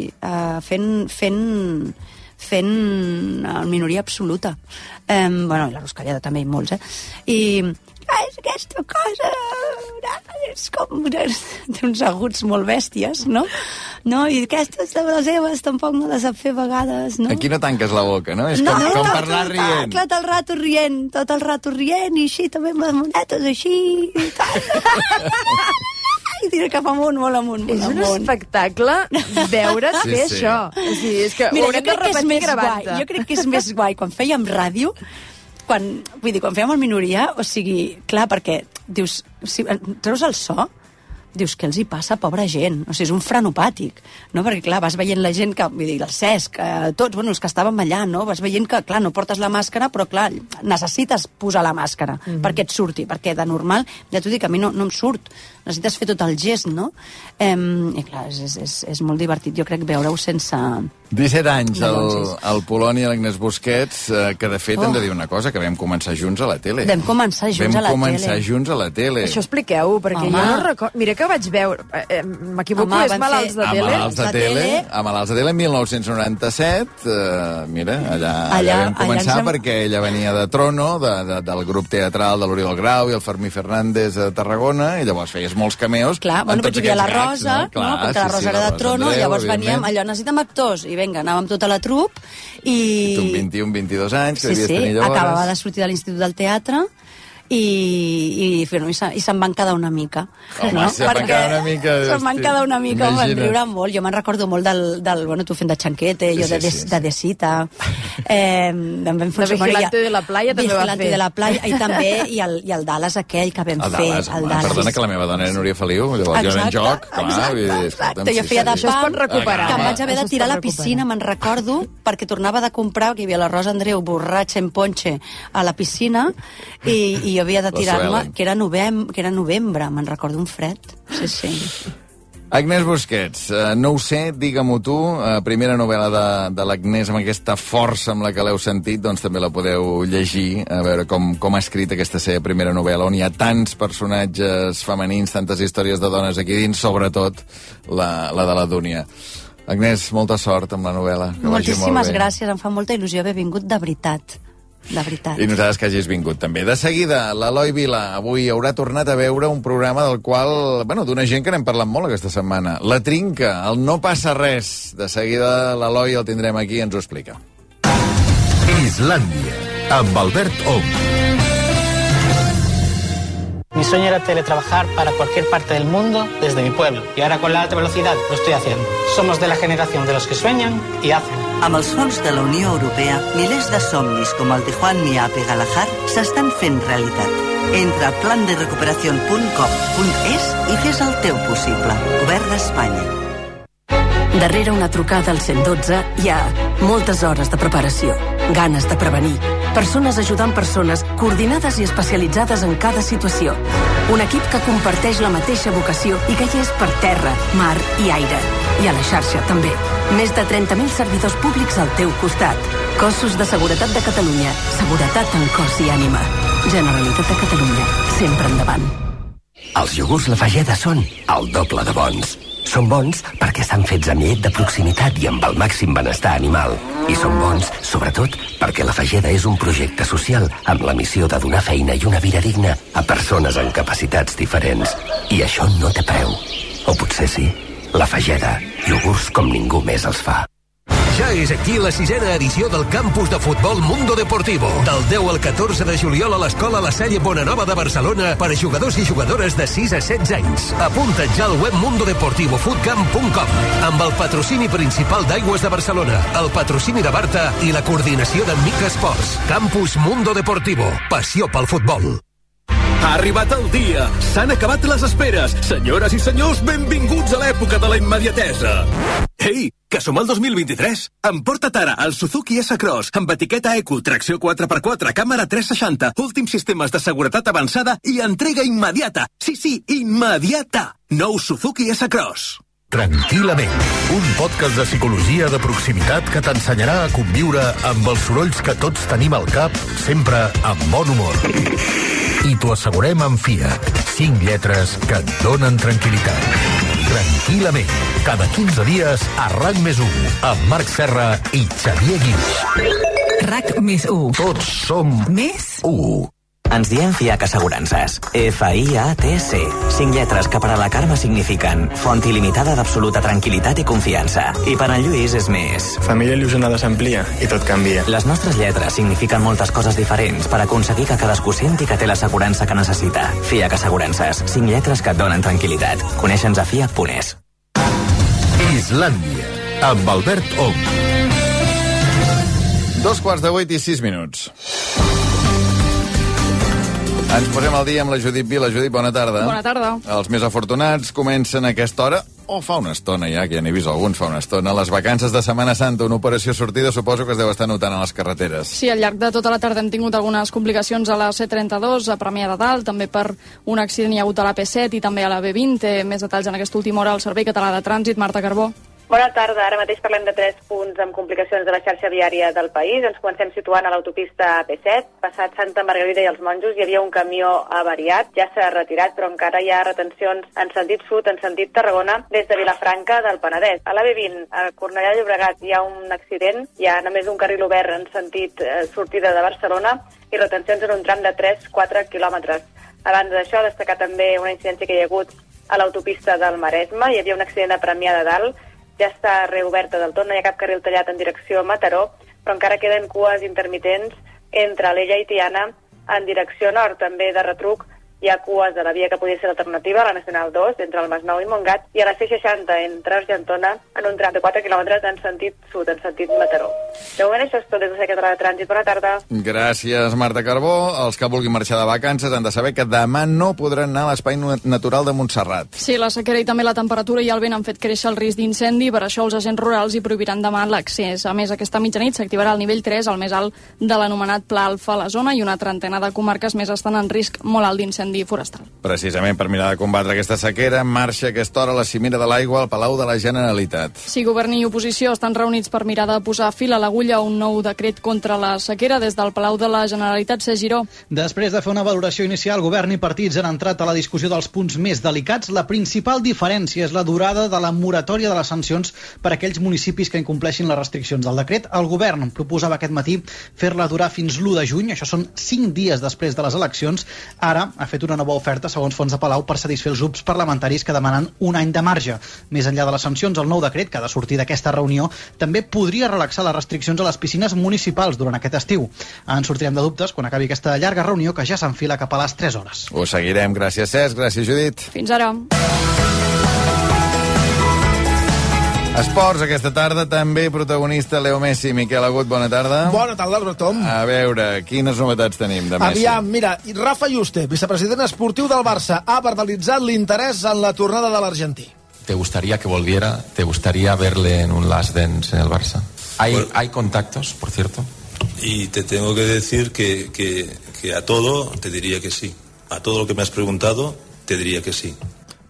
fent el Minoria Absoluta. Bueno, i la Ruscalleda també, i molts, I és aquesta cosa... És com... Té uns aguts molt bèsties, no? I aquestes de les seves tampoc no les sap fer a vegades, no? Aquí no tanques la boca, no? És com parlar rient. Clar, tot el rato rient, i així també amb les monetes, així... I tal. I tira cap amunt, molt amunt. És un espectacle veure't fer això. Sí, és que ho haurem de repetir gravant-te. Jo crec que és més guai quan fèiem ràdio, quan fèiem el Minoria, o sigui, clar, perquè dius, si treus el so, dius, què els hi passa, pobra gent? O sigui, és un frenopàtic, no? Perquè, clar, vas veient la gent que, vull dir, el Cesc, tots, bueno, els que estàvem allà, no? Vas veient que, clar, no portes la màscara, però, clar, necessites posar la màscara perquè et surti, perquè de normal, ja t'ho dic, a mi no em surt. Necessites fer tot el gest, no? I, clar, és molt divertit, jo crec, veure-ho sense... 17 anys al Polònia, l'Agnès Busquets, que de fet hem de dir una cosa, que vam començar junts a la tele. Vam començar junts a la tele. Això expliqueu, perquè jo no recordo... Mira que vaig veure... M'equivoco, és Malalts de Tele? Malalts de Tele, 1997. Mira, allà vam començar perquè ella venia de Trono, del grup teatral de l'Oriol Grau i el Fermí Fernández a Tarragona, i llavors feies molts cameos. Clar, bueno, perquè hi havia la Rosa, no? Perquè la Rosa era de Trono, llavors veníem, allò, necessitem actors, i vinga, anàvem tota la trup, i... Tu amb 21, 22 anys, que devies tenir llavors... Acabava de sortir de l'Institut del Teatre, i se'n van quedar una mica. Home, se'n van quedar una mica. Em van riure molt. Jo me'n recordo molt del bueno, tu fent de Chanquete, jo de Desita. De Vigilante de la Playa també va fer. De la Playa, i també, i el Dallas aquell que vam fer. Perdona, que la meva dona era Núria Feliu, llavors jo era en joc. Exacte, jo feia de això es pot recuperar. Que em vaig haver de tirar a la piscina, me'n recordo, perquè tornava de comprar, que hi havia la Rosa Andreu borratxa en ponche a la piscina, i jo havia de tirar-me, que era novembre, me'n recordo un fred. Sí. Agnès Busquets, no ho sé, digue-m'ho tu, primera novel·la de l'Agnès amb aquesta força amb la que l'heu sentit, doncs també la podeu llegir, a veure com ha escrit aquesta seva primera novel·la, on hi ha tants personatges femenins, tantes històries de dones aquí dins, sobretot la de la Dúnia. Agnès, molta sort amb la novel·la. Moltíssimes gràcies, em fa molta il·lusió haver vingut de veritat. De veritat. I nosaltres que hagis vingut també. De seguida, l'Eloi Vila avui haurà tornat a veure un programa del qual, bueno, d'una gent que n'hem parlat molt aquesta setmana. La Trinca, el No passa res. De seguida l'Eloi el tindrem aquí i ens ho explica. Islàndia, amb Albert Ong. Mi sueño era teletrabajar para cualquier parte del mundo desde mi pueblo. Y ahora con la alta velocidad lo estoy haciendo. Somos de la generación de los que sueñan y hacen. Amb els fons de la Unió Europea, milers de somnis com el de Juan Miape Galahar s'estan fent realitat. Entra a planderecuperación.com.es i fes el teu possible. Govern d'Espanya. Darrere una trucada al 112 hi ha moltes hores de preparació, ganes de prevenir, persones ajudant persones, coordinades i especialitzades en cada situació. Un equip que comparteix la mateixa vocació i que hi és per terra, mar i aire. I a la xarxa també. Més de 30.000 servidors públics al teu costat. Cossos de Seguretat de Catalunya. Seguretat en cos i ànima. Generalitat de Catalunya. Sempre endavant. Els iogurts La Fageda són el doble de bons. Són bons perquè estan fets amb llet de proximitat i amb el màxim benestar animal. I són bons, sobretot, perquè La Fageda és un projecte social amb la missió de donar feina i una vida digna a persones amb capacitats diferents. I això no té preu. O potser sí. La Fageda. Iogurts com ningú més els fa. Ja és aquí la 6a edició del campus de futbol Mundo Deportivo. Del 10 al 14 de juliol a l'escola La Salle Bonanova de Barcelona per a jugadors i jugadores de 6 a 16 anys. Apunta't ja al web mundodeportivofootcamp.com amb el patrocini principal d'Aigües de Barcelona, el patrocini de Barta i la coordinació de Mica Esports. Campus Mundo Deportivo. Passió pel futbol. Ha arribat el dia. S'han acabat les esperes. Senyores i senyors, benvinguts a l'època de la immediatesa. Ei, que som al 2023. Emporta't ara el Suzuki S-Cross amb etiqueta Eco, tracció 4x4, càmera 360, últims sistemes de seguretat avançada i entrega immediata. Sí, immediata. Nou Suzuki S-Cross. Tranquil·lament, un podcast de psicologia de proximitat que t'ensenyarà a conviure amb els sorolls que tots tenim al cap, sempre amb bon humor. I t'ho assegurem amb Fiat. 5 lletres que et donen tranquil·litat. Tranquil·lament, cada 15 dies a RAC més 1, amb Marc Serra i Xavier Guix. RAC més 1. Tots som més 1. Ens diem FIAC Assegurances. FIATC. 5 lletres que per a la Carme signifiquen font il·limitada d'absoluta tranquil·litat i confiança. I per en Lluís és més. Família il·lusionada s'amplia i tot canvia. Les nostres lletres signifiquen moltes coses diferents per aconseguir que cadascú senti que té l'assegurança que necessita. FIAC Assegurances. 5 lletres que et donen tranquil·litat. Coneixe'ns a fiac.es. Islàndia, amb Albert Ong. 7:45 i 6 minuts. Ens posem al dia amb la Judit Vila. Judit, bona tarda. Bona tarda. Els més afortunats comencen a aquesta hora, o fa una estona ja, que ja n'he vist alguns fa una estona, les vacances de Setmana Santa, una operació sortida, suposo que es deu estar notant a les carreteres. Sí, al llarg de tota la tarda hem tingut algunes complicacions a la C32, a Premià de Dalt, també per un accident hi ha hagut a la P7 i també a la B20. Més detalls en aquesta última hora al Servei Català de Trànsit. Marta Carbó. Bona tarda. Ara mateix parlem de 3 punts amb complicacions de la xarxa viària del país. Ens comencem situant a l'autopista P7. Passat Santa Margarida i els Monjos hi havia un camió avariat. Ja s'ha retirat, però encara hi ha retencions en sentit sud, en sentit Tarragona, des de Vilafranca del Penedès. A la B20, a Cornellà de Llobregat, hi ha un accident. Hi ha només un carril obert en sentit sortida de Barcelona i retencions en un tram de 3-4 quilòmetres. A banda d'això, destacar també una incidència que hi ha hagut a l'autopista del Maresme. Hi havia un accident a Premià de Dalt. Ja està reoberta del tot, no hi ha cap carril tallat en direcció a Mataró, però encara queden cues intermitents entre Alella i Tiana en direcció nord. També de retruc hi ha cues de la via que podria ser l'alternativa, la Nacional 2, entre el Masnou i Montgat, i a la C60, entre Argentona, en un tram de 4 quilòmetres en sentit sud, en sentit Mataró. De moment això és tot des de Secretaria de Trànsit. Bona tarda. Gràcies, Marta Carbó. Els que vulguin marxar de vacances han de saber que demà no podran anar a l'Espai Natural de Montserrat. Sí, la sequera i també la temperatura i el vent han fet créixer el risc d'incendi, per això els agents rurals hi prohibiran demà l'accés. A més, aquesta mitjanit s'activarà el nivell 3, el més alt de l'anomenat Pla Alfa a la zona, i una trentena de comarques més estan en risc molt alt d'incendi forestal. Precisament per mirar de combatre aquesta sequera, marxa a aquesta hora a la cimera de l'aigua al Palau de la Generalitat. Sí, govern i oposició estan reunits per mirar de posar fil a l'agulla a un nou decret contra la sequera des del Palau de la Generalitat. Ser Giró. Després de fer una valoració inicial, govern i partits han entrat a la discussió dels punts més delicats. La principal diferència és la durada de la moratòria de les sancions per a aquells municipis que incompleixin les restriccions del decret. El govern proposava aquest matí fer-la durar fins l'1 de juny, això són 5 dies després de les eleccions. Ara ha fet una nova oferta, segons Fons de Palau, per satisfer els grups parlamentaris que demanen un any de marge. Més enllà de les sancions, el nou decret, que ha de sortir d'aquesta reunió, també podria relaxar les restriccions a les piscines municipals durant aquest estiu. En sortirem de dubtes quan acabi aquesta llarga reunió que ja s'enfila cap a les 3 hores. Ho seguirem. Gràcies, Cesc. Gràcies, Judit. Fins ara. Esports, aquesta tarda, també protagonista Leo Messi. Miquel Agut, bona tarda. Bona tarda, Albert Tom. A veure, quines novetats tenim de Messi? Aviam, mira, Rafa Yuste, vicepresident esportiu del Barça, ha verbalitzat l'interès en la tornada de l'argentí. ¿Te gustaría que volviera? ¿Te gustaría verle en un Last Dance en el Barça? ¿Hay contactos, por cierto? Y te tengo que decir que a todo te diría que sí. A todo lo que me has preguntado, te diría que sí.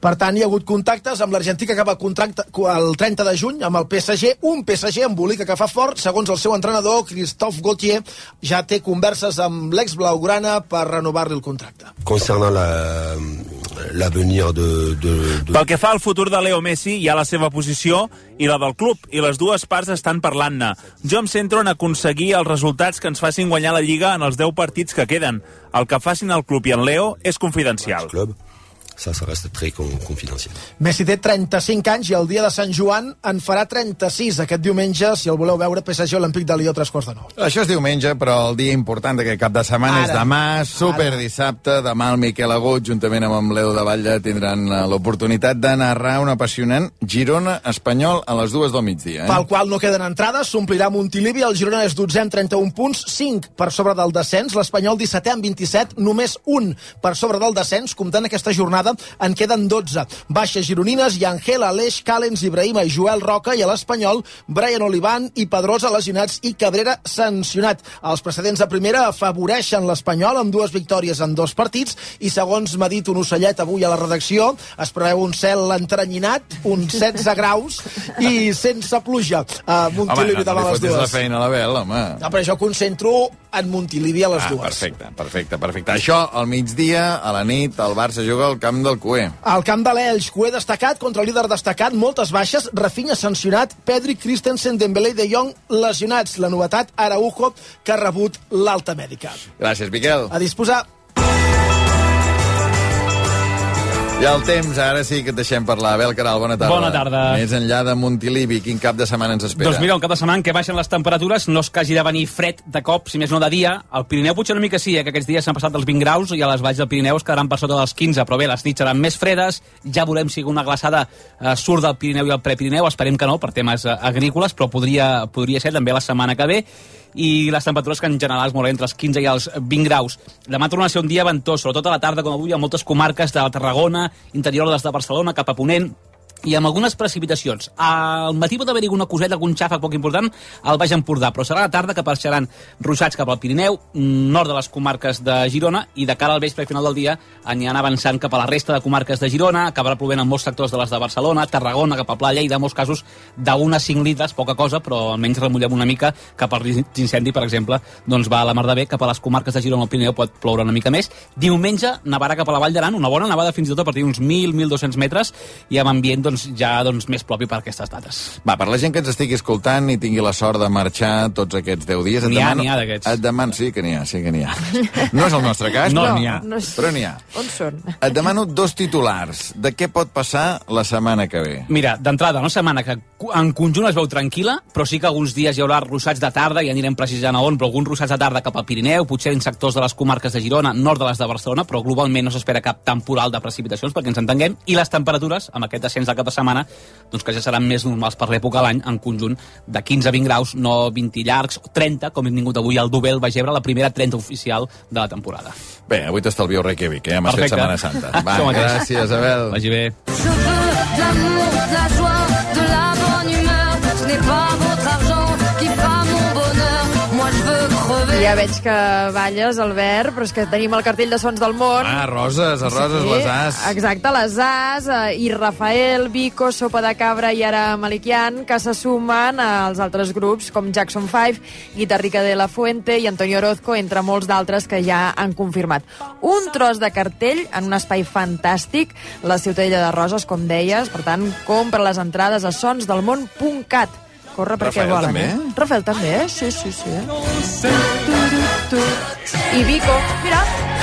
Per tant, hi ha hagut contactes amb l'Argentí, que acaba contracte el 30 de juny amb el PSG, un PSG embolica que fa fort. Segons el seu entrenador, Christophe Gauthier, ja té converses amb l'ex-blaugrana per renovar-li el contracte. Concernant l'avenir Pel que fa al futur de Leo Messi, hi ha la seva posició i la del club, i les dues parts estan parlant-ne. Jo em centro en aconseguir els resultats que ens facin guanyar la Lliga en els 10 partits que queden. El que facin el club i en Leo és confidencial. Ça reste très confidencial. Messi té 35 anys i el dia de Sant Joan en farà 36 aquest diumenge, si el voleu veure, PSG Olímpic de Lió, 9:15. Això és diumenge, però el dia important d'aquest cap de setmana és demà, superdissabte. Demà el Miquel Agut, juntament amb Leo de Batlle, tindran l'oportunitat de narrar un apassionant Girona-Espanyol a les 2 del migdia. Pel qual no queden entrades, s'omplirà Montilivi, el Girona és 12è amb 31 punts, 5 per sobre del descens, l'Espanyol 17è amb 27, només 1 per sobre del descens, comptant aquesta jornada en queden 12. Baixes gironines i Angel, Aleix, Càlens, Ibrahima i Joel Roca, i a l'Espanyol Brian Olivan i Pedrosa lesionats i Cabrera sancionat. Els precedents de primera afavoreixen l'Espanyol amb 2 victòries en 2 partits i, segons m'ha dit un ocellet avui a la redacció, es preveu un cel entrenyinat, uns 16 graus i sense pluja a Montilivi demà a les 2. Home, no li fotis la feina a la Bel, home. No, però jo concentro en Montilivi a les 2. Perfecte. Això, al migdia, a la nit, el Barça juga al camp del Cué. Al camp de l'Elx, Cué destacat contra el líder destacat, moltes baixes, Rafinha sancionat, Pedri, Christensen, Dembélé i De Jong lesionats. La novetat, Araujo, que ha rebut l'alta mèdica. Gràcies, Miquel. A disposar. I el temps, ara sí que et deixem parlar. Abel Caral, bona tarda. Bona tarda. Més enllà de Montilivi, quin cap de setmana ens espera? Doncs mira, un cap de setmana en què baixen les temperatures, no és que hagi de venir fred de cop, si més no de dia. Al Pirineu potser una mica sí, que aquests dies s'han passat dels 20 graus i a les valls del Pirineu es quedaran per sota dels 15, però bé, les nits seran més fredes, ja veurem si una glaçada surt del Pirineu i el Prepirineu, esperem que no, per temes agrícoles, però podria ser també la setmana que ve. I les temperatures que en general es mouen entre els 15 i els 20 graus. Demà torna a ser un dia ventós, sobretot a la tarda, com avui, a moltes comarques de Tarragona, interior des de Barcelona, cap a Ponent, i amb algunes precipitacions. Al matí pot haver-hi una coseta, algun xàfec poc important al Baix Empordà, però serà a la tarda que apareixeran ruixats cap al Pirineu, nord de les comarques de Girona, i de cara al vespre i final del dia aniran avançant cap a la resta de comarques de Girona, acabarà plovent en molts sectors de les de Barcelona, Tarragona, cap a Pla Lleida, en molts casos d'unes 5 litres, poca cosa, però almenys remullem una mica cap al risc d'incendi, per exemple, doncs va a la mar de bé, cap a les comarques de Girona o Pirineu pot ploure una mica més. Diumenge nevarà cap a la Vall d'Aran, una bona nevada fins i tot a partir d'uns 1.000-1.200 metres, i amb ambient ja més propi per aquestes dates. Va, per la gent que ens estigui escoltant i tingui la sort de marxar tots aquests 10 dies... N'hi ha d'aquests. Et demano, sí que n'hi ha. No és el nostre cas, però n'hi ha. Però n'hi ha. On són? Et demano 2 titulars. De què pot passar la setmana que ve? Mira, d'entrada, una setmana que en conjunt es veu tranquil·la, però sí que alguns dies hi haurà ruixats de tarda, i anirem precisant a on, però alguns ruixats de tarda cap al Pirineu, potser en sectors de les comarques de Girona, nord de les de Barcelona, però globalment no s'espera cap temporal de precipitacions, perquè ens entenguem, i les temperatures, amb aquest descens del cap de setmana, doncs que ja seran més normals per l'època de l'any, en conjunt de 15 a 20 graus, no 20 llargs, 30, com hem tingut avui al Dubel, Baix Ebre, la primera 30 oficial de la temporada. Bé, avui t'estalvio Reykjavik, M'has fet Setmana Santa. Va, gràcies, Abel. Vagi bé. Je veux de l'amour, de la joie, de la bonne humeur. Ce n'est pas votre argent qui fera mon bonheur. Moi je veux crever. Ja veig que balles, Albert, però és que tenim el cartell de Sons del Món. Roses, les As. Exacte, les As, i Rafael, Vico, Sopa de Cabra i ara Malikian, que se sumen als altres grups com Jackson 5, Guitarrica de la Fuente i Antonio Orozco, entre molts d'altres que ja han confirmat. Un tros de cartell en un espai fantàstic, la Ciutadella de Roses, com deies, per tant, compra les entrades a sonsdelmón.cat. Corre perquè Rafael volen, també? Rafael també, sí. I Vico, mira.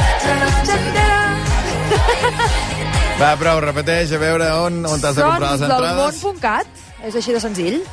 Va, prou, repeteix, a veure on t'has de comprar les entrades. Sonsdelmón.cat, és així de senzill.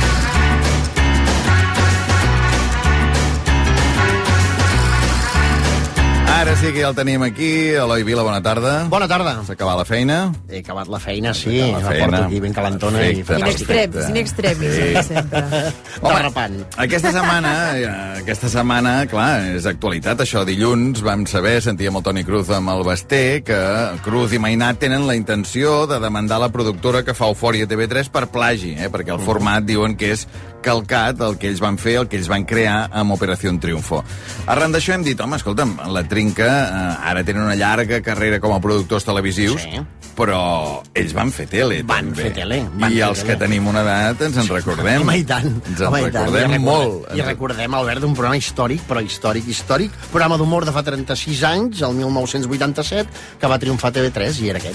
Ara sí que ja el tenim aquí. Eloi Vila, bona tarda. Bona tarda. S'ha acabat la feina? He acabat la feina, sí. La porto aquí ben calentona. Perfecte, In extremis, sempre. Derrapant. Aquesta setmana, clar, és actualitat, això. Dilluns vam saber, sentíem el Toni Cruz amb el Basté, que Cruz i Mainat tenen la intenció de demandar la productora que fa Eufòria TV3 per plagi, perquè el format diuen que és calcat el que ells van fer, el que ells van crear amb Operació Triunfo. Arran d'això hem dit, home, escolta'm, la Trinca ara tenen una llarga carrera com a productors televisius, però ells van fer tele, Van també. fer tele. I els que tenim una edat ens en recordem. Home, i tant. Ens en recordem molt. I recordem, Albert, d'un programa històric, però històric, programa d'humor de fa 36 anys, el 1987, que va triomfar a TV3, i era aquest.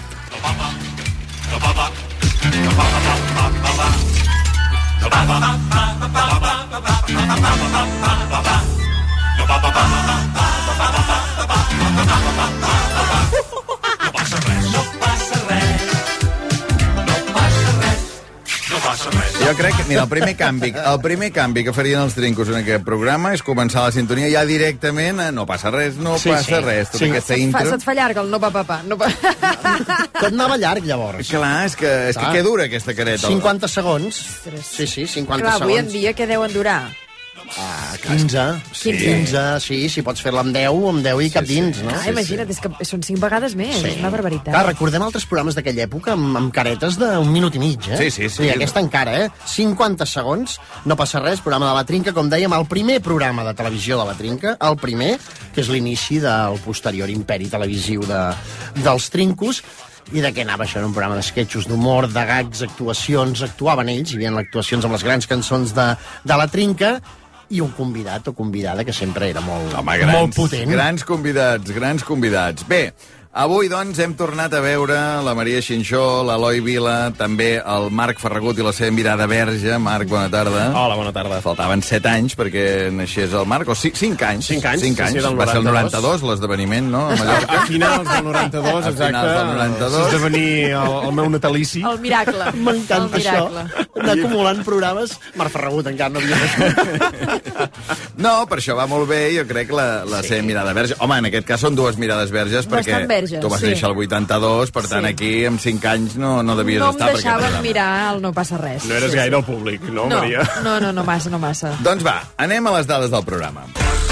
Jo crec que, mira, el primer canvi que farien els Trincos en aquest programa és començar la sintonia ja directament a no passa res, passa res. Tota aquesta intro. Se't fa llarg el no pa. Tot anava llarg, llavors. Clar, és que què dura aquesta careta? 50 segons. Sí, 50 Clar, avui en segons. dia què deuen durar? 15. Sí, pots fer-la amb 10 i cap dins, no? Imagina't, és que són 5 vegades més, és una barbaritat. Clar, recordem altres programes d'aquella època amb caretes d'un minut i mig, eh? Sí. I aquesta encara, 50 segons, no passa res, programa de la Trinca, com dèiem, el primer programa de televisió de la Trinca, el primer, que és l'inici del posterior imperi televisiu dels Trincos. I de què anava això? Era un programa d'esquetxos d'humor, de gags, actuacions, actuaven ells, hi havia actuacions amb les grans cançons de la Trinca, i un convidat o convidada que sempre era molt potent. Grans convidats. Bé, avui, doncs, hem tornat a veure la Maria Xinxó, l'Eloi Vila, també el Marc Ferragut i la seva mirada verge. Marc, bona tarda. Hola, bona tarda. Faltaven 7 anys perquè naixés el Marc, o 5 anys. 5 anys. Sí, Va ser el 92, l'esdeveniment, no? A Mallorca. A finals del 92, exacte. A finals del 92. S'esdevenir el meu natalici. El miracle. M'encanta això. Anar acumulant programes. Marc Ferragut encara no havia nascut. No, per això va molt bé, jo crec, la seva mirada verge. Home, en aquest cas són dues mirades verges, perquè tu vas néixer al 82, per tant, aquí, amb 5 anys, no devies estar. No em deixaven mirar el no passa res. No eres gaire al públic, no, Maria? No massa. Doncs va, anem a les dades del programa.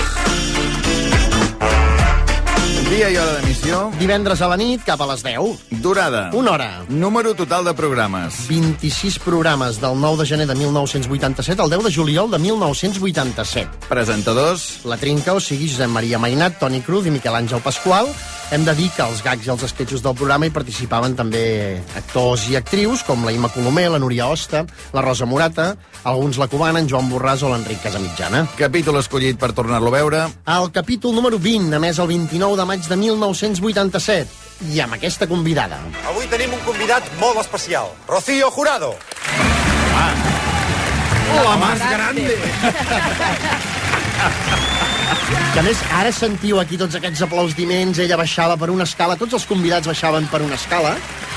Dia i hora d'emissió. Divendres a la nit, cap a les 10. Durada. 1 hora. Número total de programes. 26 programes del 9 de gener de 1987 al 10 de juliol de 1987. Presentadors. La Trinca, o sigui, Josep Maria Mainat, Toni Cruz i Miquel Àngel Pasqual. Hem de dir que els gags i els esquetxos del programa hi participaven també actors i actrius, com la Imma Colomer, la Núria Hosta, la Rosa Morata, alguns la Cubana, en Joan Borràs o l'Enric Casamitjana. Capítol escollit per tornar-lo a veure. El capítol número 20, emès el 29 de maig de 1987. I amb aquesta convidada. Avui tenim un convidat molt especial, Rocío Jurado. La más grande! Que a més, ara sentiu aquí tots aquests aplaudiments, ella baixava per una escala, tots els convidats baixaven per una escala,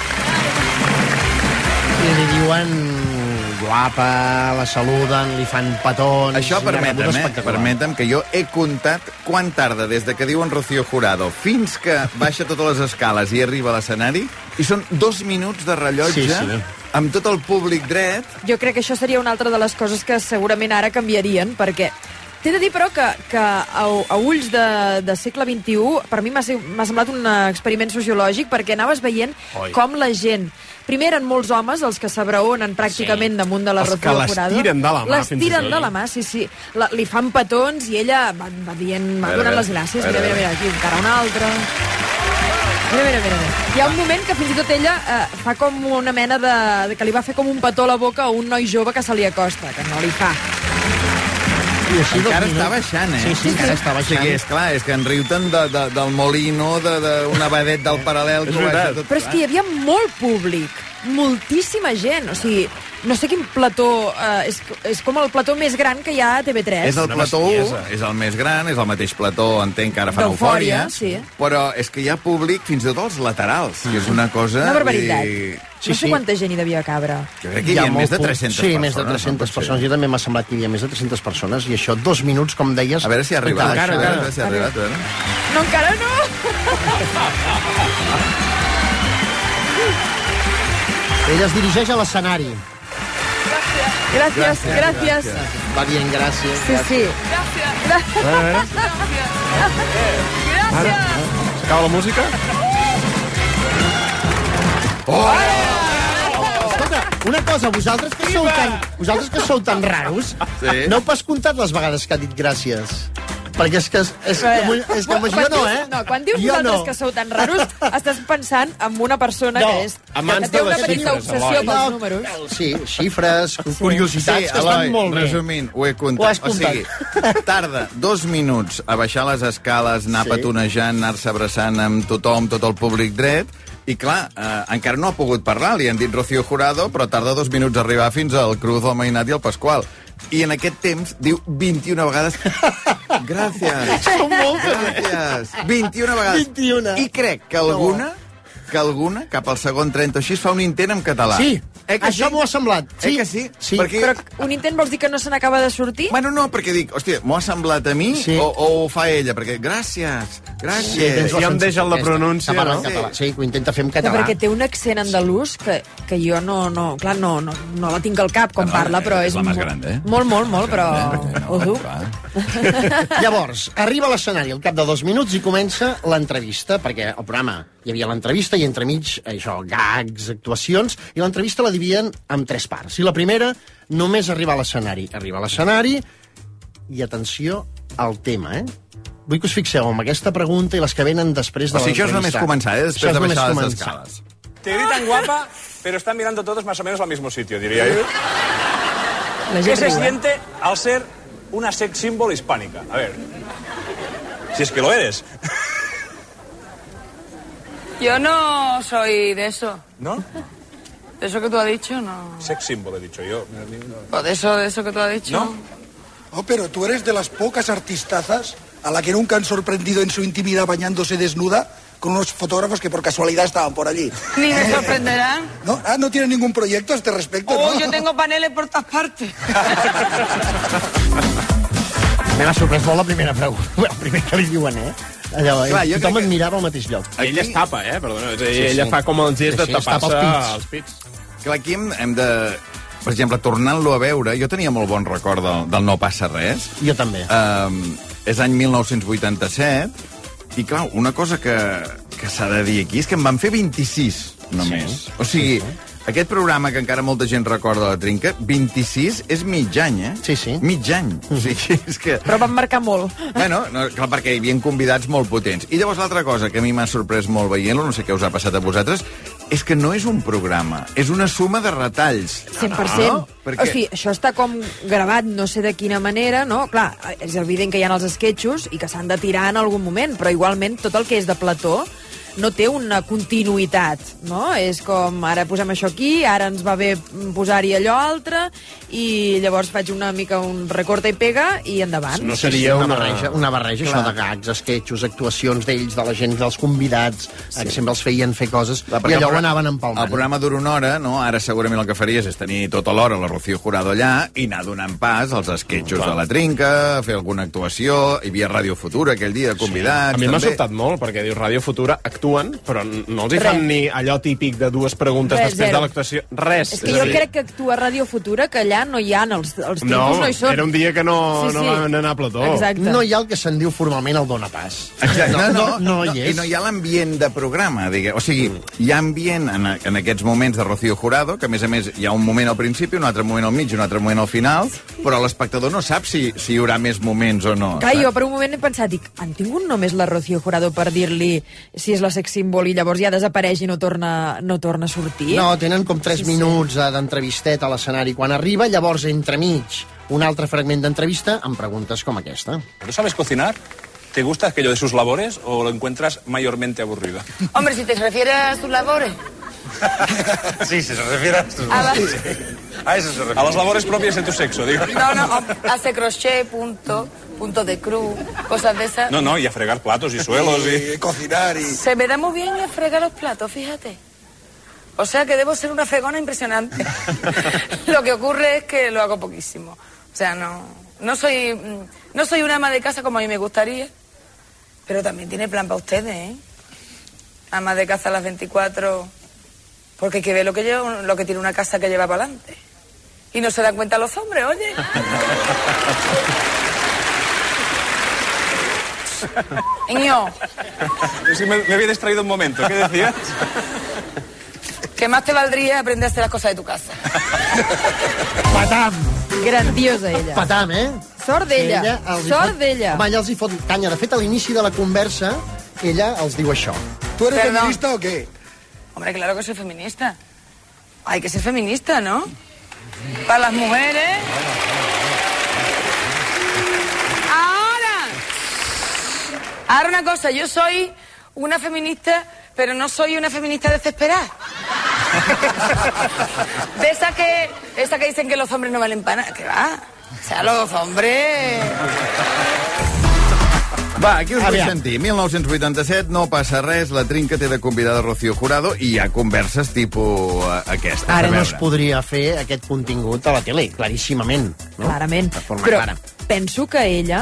i li diuen guapa, la saluden, li fan petons... Això permetem que jo he comptat quan tarda des de que diuen Rocío Jurado fins que baixa totes les escales i arriba a l'escenari, i són 2 minuts de rellotge amb tot el públic dret. Jo crec que això seria una altra de les coses que segurament ara canviarien, perquè t'he de dir, però, que a ulls de segle XXI, per mi m'ha semblat un experiment sociològic, perquè anaves veient com la gent... Primer eren molts homes els que s'abraonen pràcticament damunt de la Rocío Jurado. Les tiren de la mà. Les tiren de la mà, sí. Li fan petons i ella va donant les gràcies. Mira, aquí encara una altra... Mira. Hi ha un moment que fins i tot ella fa com una mena de... que li va fer com un petó a la boca a un noi jove que se li acosta, que no li fa. I així encara està baixant, eh? Sí, encara està baixant. O sigui, esclar, és que en riuten del Molino, d'un abadet del Paral·lel... Però és que hi havia molt públic, moltíssima gent, o sigui, no sé quin plató, és com el plató més gran que hi ha a TV3. És el plató 1, és el més gran, és el mateix plató, entenc que ara fan Eufòria, però és que hi ha públic fins i tot als laterals, que és una cosa... Una barbaritat. No sé quanta gent hi devia cabre. Jo crec que hi havia més de 300 persones. Sí, més de 300 persones. Jo també m'ha semblat que hi havia més de 300 persones, i això, 2 minuts, com deies... A veure si ha arribat. A veure si ha arribat. No, encara no! Ella es dirigeix a l'escenari. Gràcies. Va dient gràcies. Sí. Gràcies. S'acaba la música? Escolta, una cosa, vosaltres que sou tan raros, no heu pas comptat les vegades que ha dit gràcies? Perquè és que amb això no, eh? No, quan dius vosaltres que sou tan raros, estàs pensant en una persona que té una petita obsessió pels números. Sí, xifres, curiositats, que estan molt bé. Resumint, ho he comptat. O sigui, tarda 2 minuts a baixar les escales, anar petonejant, anar-se abraçant amb tothom, tot el públic dret, i clar, encara no ha pogut parlar, li han dit Rocío Jurado, però tarda 2 minuts a arribar fins al Cruz, el Mainat i el Pasqual. I en aquest temps diu 21 vegades gràcies. Són moltes. Gràcies. 21 vegades. 21. I crec que alguna, cap al segon 30 o així, fa un intent en català. Sí, això m'ho ha semblat. Sí, que sí? Perquè... Però un intent vols dir que no se n'acaba de sortir? Bueno, no, perquè dic, hòstia, m'ho ha semblat a mi o ho fa ella? Perquè gràcies. Sí, em deixa la pronúncia, no? Sí, ho intenta fer en català. Perquè té un accent andalús que jo no la tinc al cap quan parla, però és la més gran, eh? Molt, però... Llavors, arriba a l'escenari al cap de 2 minuts i comença l'entrevista, perquè el programa hi havia l'entrevista i entremig, això, gags, actuacions, i l'entrevista la dividien en 3 parts. I la primera, només arribar a l'escenari. Arriba a l'escenari i, atenció, al tema, Vull que us fixeu en aquesta pregunta i les que venen després de l'entrevista. O sigui, això és només començar, després de baixar les escales. Te gritan guapa, pero están mirando todos más o menos al mismo sitio, diría yo. ¿Qué se siente al ser una sex symbol hispánica? A ver, si es que lo eres. Yo no soy de eso. ¿No? De eso que tú has dicho, no. Sex symbol, he dicho yo. ¿O de eso que tú has dicho? No. Oh, pero tú eres de las pocas artistazas a la que nunca han sorprendido en su intimidad bañándose desnuda con unos fotógrafos que por casualidad estaban por allí. Ni me sorprenderán. ¿No? ¿No tiene ningún proyecto a este respecto? Oh, ¿no? Yo tengo paneles por todas partes. M'ha sorprès molt la primera pregunta. El primer que li diuen, Allò, tothom et mirava al mateix lloc. Ella es tapa, perdona. Ella fa com el gest de tapar-se els pits. Clar, aquí hem de... Per exemple, tornant-lo a veure, jo tenia molt bon record del No passa res. Jo també. És any 1987, i clar, una cosa que s'ha de dir aquí és que en van fer 26, només. O sigui, aquest programa que encara molta gent recorda la Trinca, 26 és mig any, Sí. Mig any. O sigui, és que... Però van marcar molt. Bueno, clar, perquè hi havia convidats molt potents. I llavors l'altra cosa que a mi m'ha sorprès molt veient-lo, no sé què us ha passat a vosaltres, és que no és un programa, és una suma de retalls. 100%. No? Perquè... O sigui, això està com gravat, no sé de quina manera, no? Clar, és evident que hi ha els esquetxos i que s'han de tirar en algun moment, però igualment tot el que és de plató no té una continuïtat, no? És com, ara posem això aquí, ara ens va bé posar-hi allò altre, i llavors faig una mica un recorta i pega, i endavant. No seria una barreja, això de gags, esquetxos, actuacions d'ells, de la gent, dels convidats, que sempre els feien fer coses, i allò ho anaven empalmant. El programa dura una hora, no? Ara segurament el que faries és tenir tota l'hora la Rocío Jurado allà i anar donant pas als esquetxos de la Trinca, fer alguna actuació, hi havia Ràdio Futura aquell dia, convidats... A mi m'ha sobtat molt, perquè dius Ràdio Futura actuen, però no els hi fan ni allò típic de 2 preguntes després de l'actuació. Res. És que jo crec que actua Ràdio Futura, que allà no hi ha, els tipus no hi són. Era un dia que no van anar a plató. Exacte. No hi ha el que se'n diu formalment el dona pas. Exacte. No hi és. I no hi ha l'ambient de programa, diguem. O sigui, hi ha ambient en aquests moments de Rocío Jurado, que a més hi ha un moment al principi, un altre moment al mig i un altre moment al final, però l'espectador no sap si hi haurà més moments o no. Clar, jo per un moment he pensat, han tingut només la Rocío Jurado per dir-li si és la sex symbol i llavors ja desapareix i no torna a sortir? No, tenen com 3 minuts d'entrevistet a l'escenari quan arriba, llavors entremig un altre fragment d'entrevista amb preguntes com aquesta. ¿Tú sabes cocinar? ¿Te gusta aquello de sus labores o lo encuentras mayormente aburrido? Hombre, si te refieres a sus labores. Sí, se refiere a sus labores. A eso se refiere. A las labores propias de tu sexo, digo. No, hace crochet, punto de cruz, cosas de esas. No, y a fregar platos y suelos y... cocinar y... Se me da muy bien a fregar los platos, fíjate. O sea que debo ser una fregona impresionante. Lo que ocurre es que lo hago poquísimo. O sea, no soy una ama de casa como a mí me gustaría, pero también tiene plan para ustedes, Ama de casa a las 24, porque hay que ver lo que tiene una casa que lleva para adelante. Y no se dan cuenta los hombres, oye. Niño. Sí, me había distraído un momento. ¿Qué decías? Que más te valdría aprender a hacer las cosas de tu casa. Patam! Grandiosa ella. Patam, Sort d'ella. Sort d'ella. Home, ella els hi fot canya. De fet, a l'inici de la conversa, ella els diu això. ¿Tú eres feminista o qué? Hombre, claro que soy feminista. Hay que ser feminista, ¿no? Para las mujeres. Ahora una cosa, yo soy una feminista, pero no soy una feminista desesperada. De esa que dicen que los hombres no valen para nada. ¿Qué va? O sea, los hombres... Va, aquí us vull sentir. 1987, no passa res, la Trinca té de convidada Rocío Jurado i hi ha converses tipus aquesta. Ara no es podria fer aquest contingut a la tele, claríssimament. No? Clarament. De forma però clara. Penso que ella...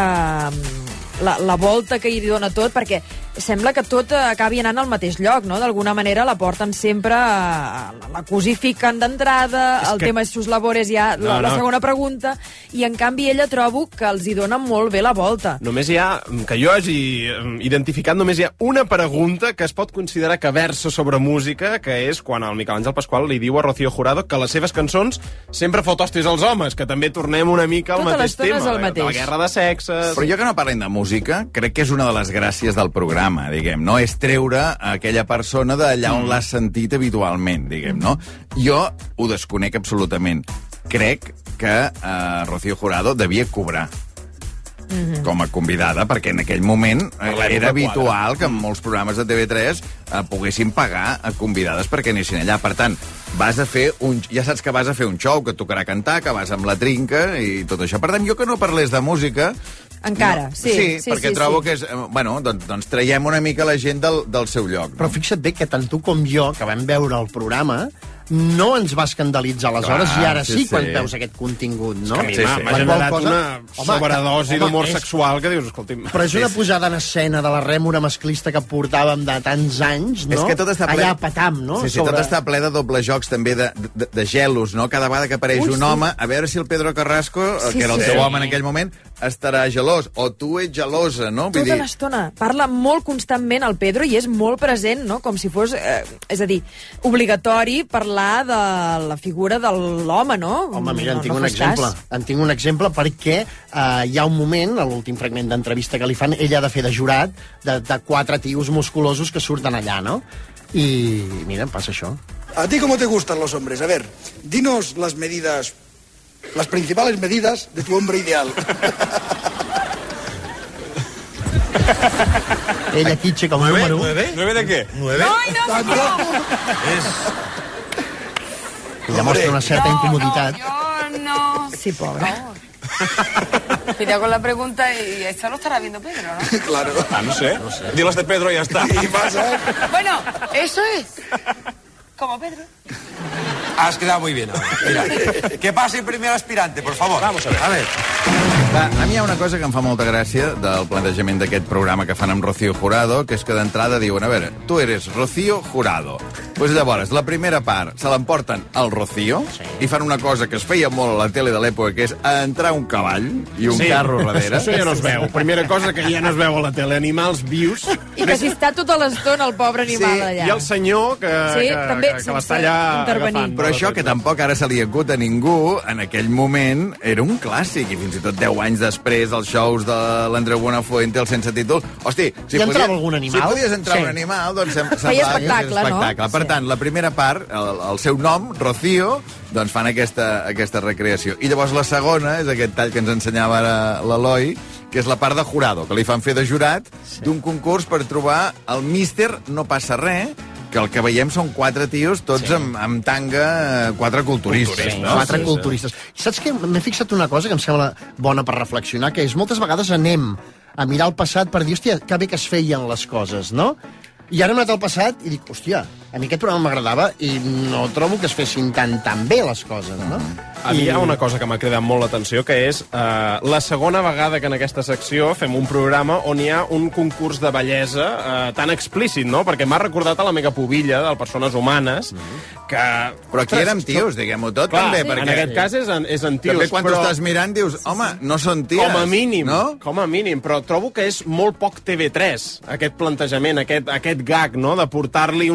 la volta que hi dona tot, perquè sembla que tot acabi anant al mateix lloc, no? D'alguna manera la porten sempre, la cosifiquen d'entrada, el tema és sus labores ja, la segona pregunta, i en canvi ella trobo que els hi dona molt bé la volta. Només hi ha, que jo hagi identificat, només hi ha una pregunta que es pot considerar que versa sobre música, que és quan el Miquel Àngel Pasqual li diu a Rocío Jurado que les seves cançons sempre fot hòsties als homes, que també tornem una mica al mateix tema, de la guerra de sexes... Però jo que no parlem de música, crec que és una de les gràcies del programa, diguem, no? És treure aquella persona d'allà on l'has sentit habitualment, diguem, no? Jo ho desconec absolutament. Crec que Rocío Jurado devia cobrar com a convidada, perquè en aquell moment era habitual que en molts programes de TV3 poguessin pagar a convidades perquè anessin allà. Per tant, ja saps que vas a fer un show, que tocarà cantar, que vas amb la Trinca i tot això. Per tant, jo que no parlés de música... Encara, sí, perquè trobo que és... Bueno, doncs traiem una mica la gent del seu lloc. Però fixa't bé que tant tu com jo, que vam veure el programa, no ens va escandalitzar aleshores, i ara sí, quan veus aquest contingut, no? És que a mi m'ha generat una sobredosi d'humor sexual que dius, escolti'm... Però és una posada en escena de la rèmora masclista que portàvem de tants anys, no? És que tot està ple... Allà a Patam, no? Sí, tot està ple de doble jocs, també de gelos, no? Cada vegada que apareix un home, a veure si el Pedro Carrasco, que era el teu home en aquell moment, estarà gelós, o tu ets gelosa, no? Tota l'estona. Parla molt constantment el Pedro i és molt present, no? Com si fos, és a dir, obligatori parlar de la figura de l'home, no? Home, mira, en tinc un exemple perquè hi ha un moment, a l'últim fragment d'entrevista que li fan, ella ha de fer de jurat de 4 tios musculosos que surten allà, no? I mira, passa això. ¿A ti cómo te gustan los hombres? A ver, dinos las principales medidas de tu hombre ideal. Ella aquí aixeca el número. ¿9 de qué? ¿9? Ella mostra una certa incomoditat. Yo no... Sí, pobre. Cuidado con la pregunta y esto lo estará viendo Pedro, ¿no? Claro. No sé. Dilas de Pedro y ya está. ¿Qué pasa? Bueno, eso es. Como Pedro. Has quedado muy bien ahora. Mira, que pase el primer aspirante, por favor. Vamos a ver. A ver. Va, a mi hi ha una cosa que em fa molta gràcia del plantejament d'aquest programa que fan amb Rocío Jurado, que és que d'entrada diuen, a veure, tu eres Rocío Jurado. Pues llavors, la primera part se l'emporten al Rocío i fan una cosa que es feia molt a la tele de l'època, que és entrar un cavall i un carro darrere. Això ja no es veu. Primera cosa que ja no es veu a la tele. Animals vius. I que si està tota l'estona el pobre animal allà. I el senyor que l'està allà agafant. Però això que tampoc ara se li acut a ningú, en aquell moment era un clàssic, i fins i tot 10 anys després, els shows de l'Andreu Buenafuente, el Sense Títol... Hosti, si entrava algun animal? Si podies entrar un animal, doncs feia espectacle, no? Per tant, la primera part, el seu nom, Rocío, doncs fan aquesta recreació. I llavors la segona és aquest tall que ens ensenyava ara l'Eloi, que és la part de Jurado, que li fan fer de jurat d'un concurs per trobar el míster No passa res, que el que veiem són 4 tios, tots amb tanga, 4 culturistes. No? 4 culturistes. Saps què? M'he fixat una cosa que em sembla bona per reflexionar, que és moltes vegades anem a mirar el passat per dir, hòstia, que bé que es feien les coses, no? I ara hem anat al passat i dic, hòstia, a mi aquest programa m'agradava i no trobo que es fessin tan bé les coses, no? A mi hi ha una cosa que m'ha cridat molt l'atenció, que és la segona vegada que en aquesta secció fem un programa on hi ha un concurs de bellesa tan explícit, no? Perquè m'ha recordat a la mega pubilla del Persones Humanes, que... Però aquí érem tios, diguem-ho tot, clar, també, perquè... En aquest cas és en tios, també quan t'ho estàs mirant dius, home, no són ties. Com a mínim, però trobo que és molt poc TV3, aquest plantejament, aquest gag, no?, de portar-li uns homes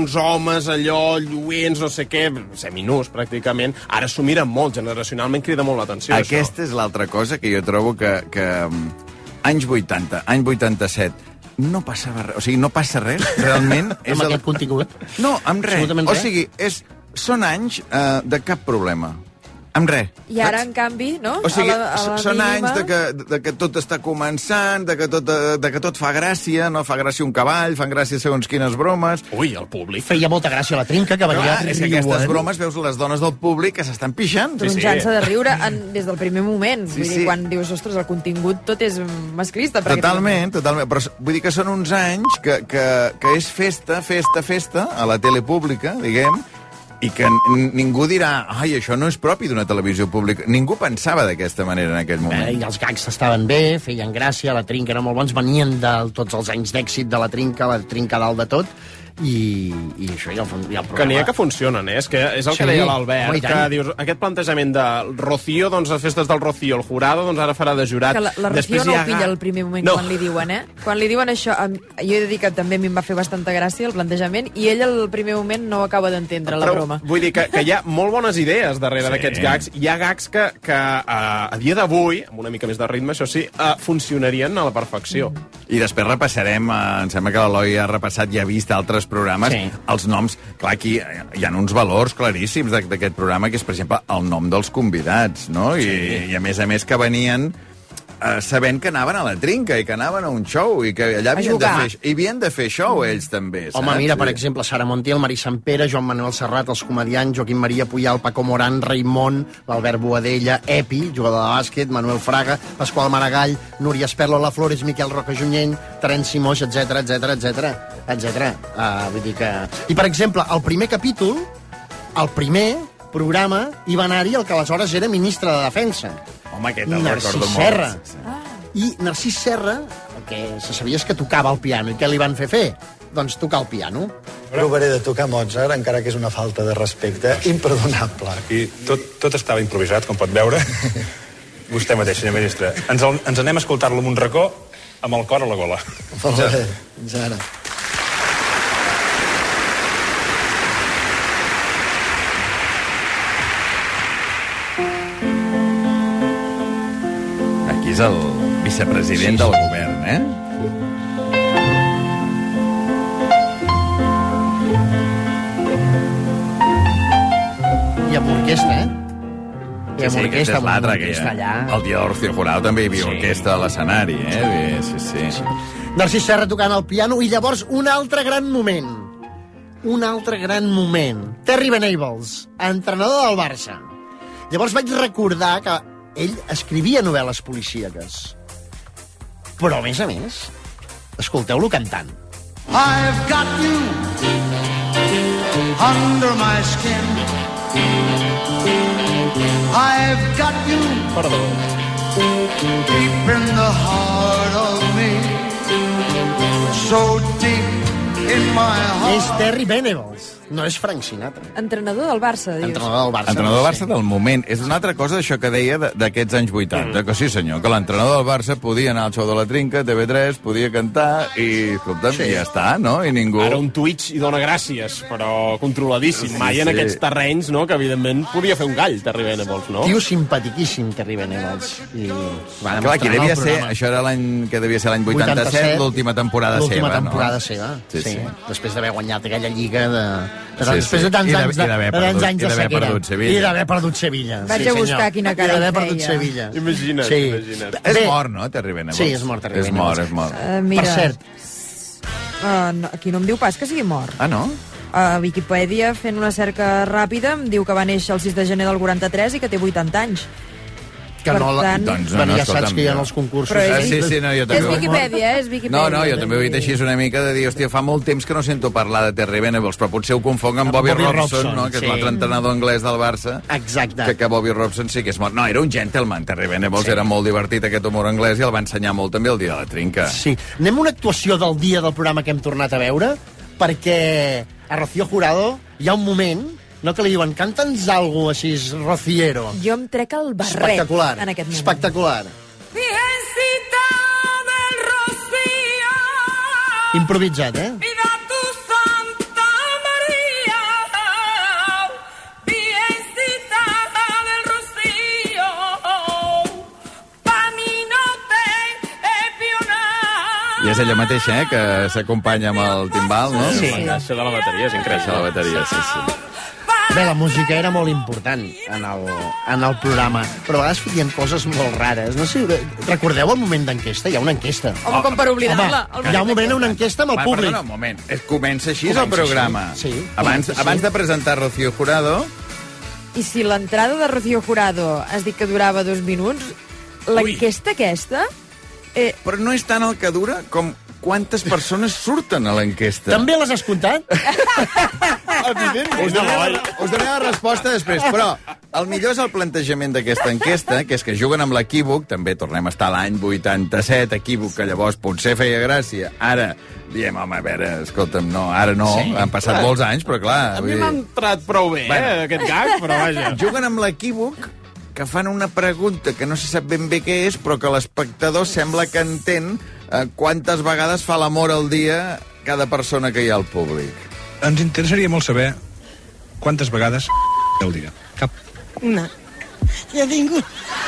homes allò lluents, no sé què, seminús pràcticament, ara s'ho mira molt, generacionalment crida molt l'atenció. Aquesta és l'altra cosa que jo trobo que anys 80, any 87, no passava res, o sigui, no passa res, realment. Amb aquest contingut? No, amb res. Absolutament res. O sigui, són anys de cap problema. Amb res. I ara, en canvi, no? O sigui, a la són mínima... anys de que tot està començant, de que tot fa gràcia, no fa gràcia un cavall, fan gràcia segons quines bromes. Ui, el públic. Feia molta gràcia la trinca, que venia... És que aquestes bromes veus les dones del públic que s'estan pixant. Tronjant-se de riure des del primer moment. Vull dir, quan dius, ostres, el contingut tot és masclista. Totalment. Però vull dir que són uns anys que és festa a la tele pública, diguem, i que ningú dirà, ai, això no és propi d'una televisió pública. Ningú pensava d'aquesta manera en aquell moment. I els gags estaven bé, feien gràcia, la trinca era molt bons, venien de tots els anys d'èxit de la trinca dalt de tot, i això ja el programa... Que n'hi ha que funcionen, és que és el que deia l'Albert, que dius, aquest plantejament de Rocío, doncs les festes del Rocío, el Jurado, doncs ara farà de jurat. Que la Rocío no ho pilla al primer moment quan li diuen, Quan li diuen això, jo he de dir que també a mi em va fer bastanta gràcia el plantejament, i ell al primer moment no acaba d'entendre la broma. Vull dir que hi ha molt bones idees darrere d'aquests gags. Hi ha gags que a dia d'avui, amb una mica més de ritme, això sí, funcionarien a la perfecció. I després repassarem, em sembla que l'Eloi ha repassat i ha vist altres programes, els noms. Clar, aquí hi ha uns valors claríssims d'aquest programa, que és, per exemple, el nom dels convidats, no? I a més que venien sabent que anaven a la trinca i que anaven a un show i que allà havien de fer show ells també, saps? Home, mira, per exemple, Sara Montiel, Mari Sampere, Joan Manuel Serrat, els comediants, Joaquim Maria Puyal, Paco Morán, Raimon, l'Albert Boadella, Epi, jugador de bàsquet, Manuel Fraga, Pasqual Maragall, Núria Esperlo, La Flores, Miquel Roca Junyent, Terenci Moix, etc. Vull dir que... I, per exemple, el primer capítol, el primer programa, hi va anar-hi el que aleshores era ministre de Defensa. Home, aquest el recordo molt. Serra. I Narcís Serra, el que se sabia és que tocava el piano. I què li van fer? Doncs tocar el piano. Provaré de tocar Mozart, encara que és una falta de respecte imperdonable. I tot estava improvisat, com pot veure. Vostè mateix, senyor ministre. Ens anem a escoltar-lo en un racó amb el cor a la gola. Molt bé, fins ara. Aquí és el vicepresident del govern, I amb orquestra, I amb orquestra, amb l'altre, orquestra allà. El dia de Rocío Jurado també hi havia orquestra a l'escenari, Sí. Narcís Serra tocant el piano, i llavors un altre gran moment. Terry Venables, entrenador del Barça. Llavors vaig recordar que ell escrivia novel·les policíaques. Però, a més, escolteu-lo cantant. I've got you under my skin. I've got you deep in the heart of me. So deep in my heart. És Terry Venables, no és Frank Sinatra. Entrenador del Barça, dius. Entrenador del Barça del moment. És una altra cosa això que deia d'aquests anys 80, que sí senyor, que l'entrenador del Barça podia anar al show de la Trinca, TV3, podia cantar i, escolta'm, ja està, no? I ningú... Ara un Twitch i dona gràcies, però controladíssim. Mai en aquests terrenys, no?, que evidentment podia fer un gall, Terry Venables, no? Tio simpatiquíssim, Terry Venables. Clar, aquí devia ser, això era l'any que devia ser l'any 87, l'última temporada seva, no? L'última temporada seva, sí. Després d'haver guanyat aquella lliga després de tants anys de sequera. I d'haver perdut Sevilla. Vaig a buscar quina cara feia. I d'haver perdut Sevilla. Imagina't. És mort, no, Terry Venables? Sí, és mort, Terry Venables. És mort. Mira, per cert. Aquí no em diu pas que sigui mort. Ah, no? A Viquipèdia, fent una cerca ràpida, em diu que va néixer el 6 de gener del 43 i que té 80 anys. Que per no, tant... doncs ja saps que hi ha els concursos. No, jo també... És Viquipèdia, és Viquipèdia. No, jo també ho he dit així una mica de dir, hòstia, fa molt temps que no sento parlar de Terry Venables, però potser ho confonc amb Bobby Robson, no? Que és l'altre entrenador anglès del Barça. Exacte. Que Bobby Robson sí que és mort. No, era un gentleman, Terry Venables, era molt divertit aquest humor anglès i el va ensenyar molt també el dia de la Trinca. Sí. Anem a una actuació del dia del programa que hem tornat a veure, perquè a Rocío Jurado hi ha un moment... No, que li diuen, canta'ns alguna cosa així, rociero. Jo em trec el barret en aquest moment. Espectacular. Improvisat, Vida tu Santa María. I és ella mateixa, que s'acompanya amb el timbal, no? Sí. L'encaixa de la bateria és increïble. De la bateria, sí. Bé, la música era molt important en el programa, però a vegades feien coses molt rares. No sé, recordeu el moment d'enquesta? Hi ha una enquesta. Home, com per oblidar-la. Hi ha un moment, una enquesta amb el públic. Perdona, un moment. Comença així el programa. Sí. Abans de presentar Rocío Jurado... I si l'entrada de Rocío Jurado has dit que durava 2 minuts, l'enquesta aquesta... Però no és tant el que dura com quantes persones surten a l'enquesta. També les has comptat? Us donaré la resposta després, però el millor és el plantejament d'aquesta enquesta, que és que juguen amb l'equívoc, també tornem a estar a l'any 87, equívoc que llavors potser feia gràcia. Ara diem, home, a veure, escolta'm, no, ara no, han passat molts anys, però clar... A mi m'ha entrat prou bé, aquest gag, però vaja. Juguen amb l'equívoc que fan una pregunta que no se sap ben bé què és, però que l'espectador sembla que entén quantes vegades fa l'amor al dia cada persona que hi ha al públic. Ens interessaria molt saber quantes vegades al dia. Cap. Una. Ja tinc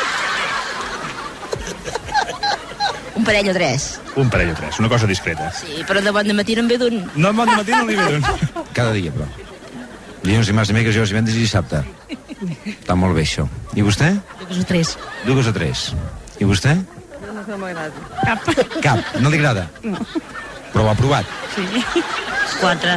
un parell o 3. Un parell o 3, una cosa discreta. Sí, però de bon dematí no em ve d'un. No, bon dematí no li ve d'un. Cada dia, però. Dilluns, dimarts, dimecres, dijous, divendres i dissabte. Està molt bé, això. I vostè? 2 o 3. 2 o 3. I vostè? No m'agrada. Cap. No li agrada? No. Però ho ha provat? Sí. 4.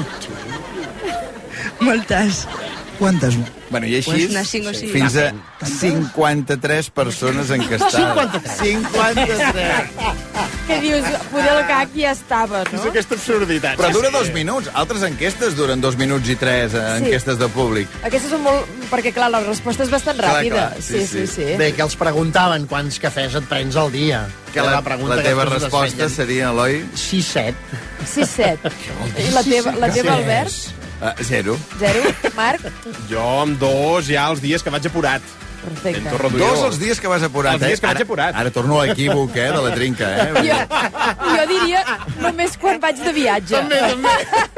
Moltes. Quantes? Bueno, i així, Pues unes 5 o 6. fins a 53 persones encastades. 53. Que dius, poder el gag ja estava, no? És aquesta absurditat. Però dura 2 minuts. Altres enquestes duren 2 minuts i 3, enquestes de públic. Aquestes són molt... Perquè, clar, la resposta és bastant ràpida. Sí. Bé, que els preguntaven quants cafès et prens al dia. Que la teva resposta seria, Eloi? 6-7. 6-7. I la teva, Albert? 0. 0. Marc? Jo amb 2 ja els dies que vaig apurat. Perfecte. 2 els dies que vas apurat, Els dies que vaig apurat. Ara torno a l'equívoc, de la trinca, Jo diria només quan vaig de viatge. També.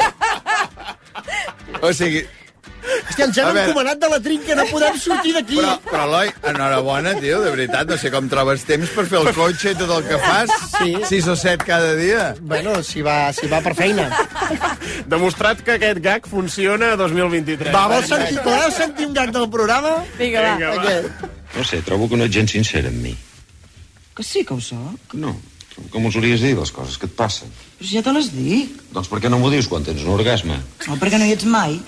O sigui... Hòstia, ens hem encomanat de la trinca, no podem sortir d'aquí. Però, Eloi, enhorabona, tio, de veritat, no sé com trobes temps per fer el cotxe i tot el que fas. Sí. 6 o 7 cada dia. Bueno, si va per feina. Demostrat que aquest gag funciona a 2023. Voleu sentir un gag del programa? Vinga, va. No sé, trobo que no ets gens sincer amb mi. Que sí que ho soc. No, com us hauries de dir les coses que et passen. Però si ja te les dic. Doncs per què no m'ho dius quan tens un orgasme? No, perquè no hi ets mai.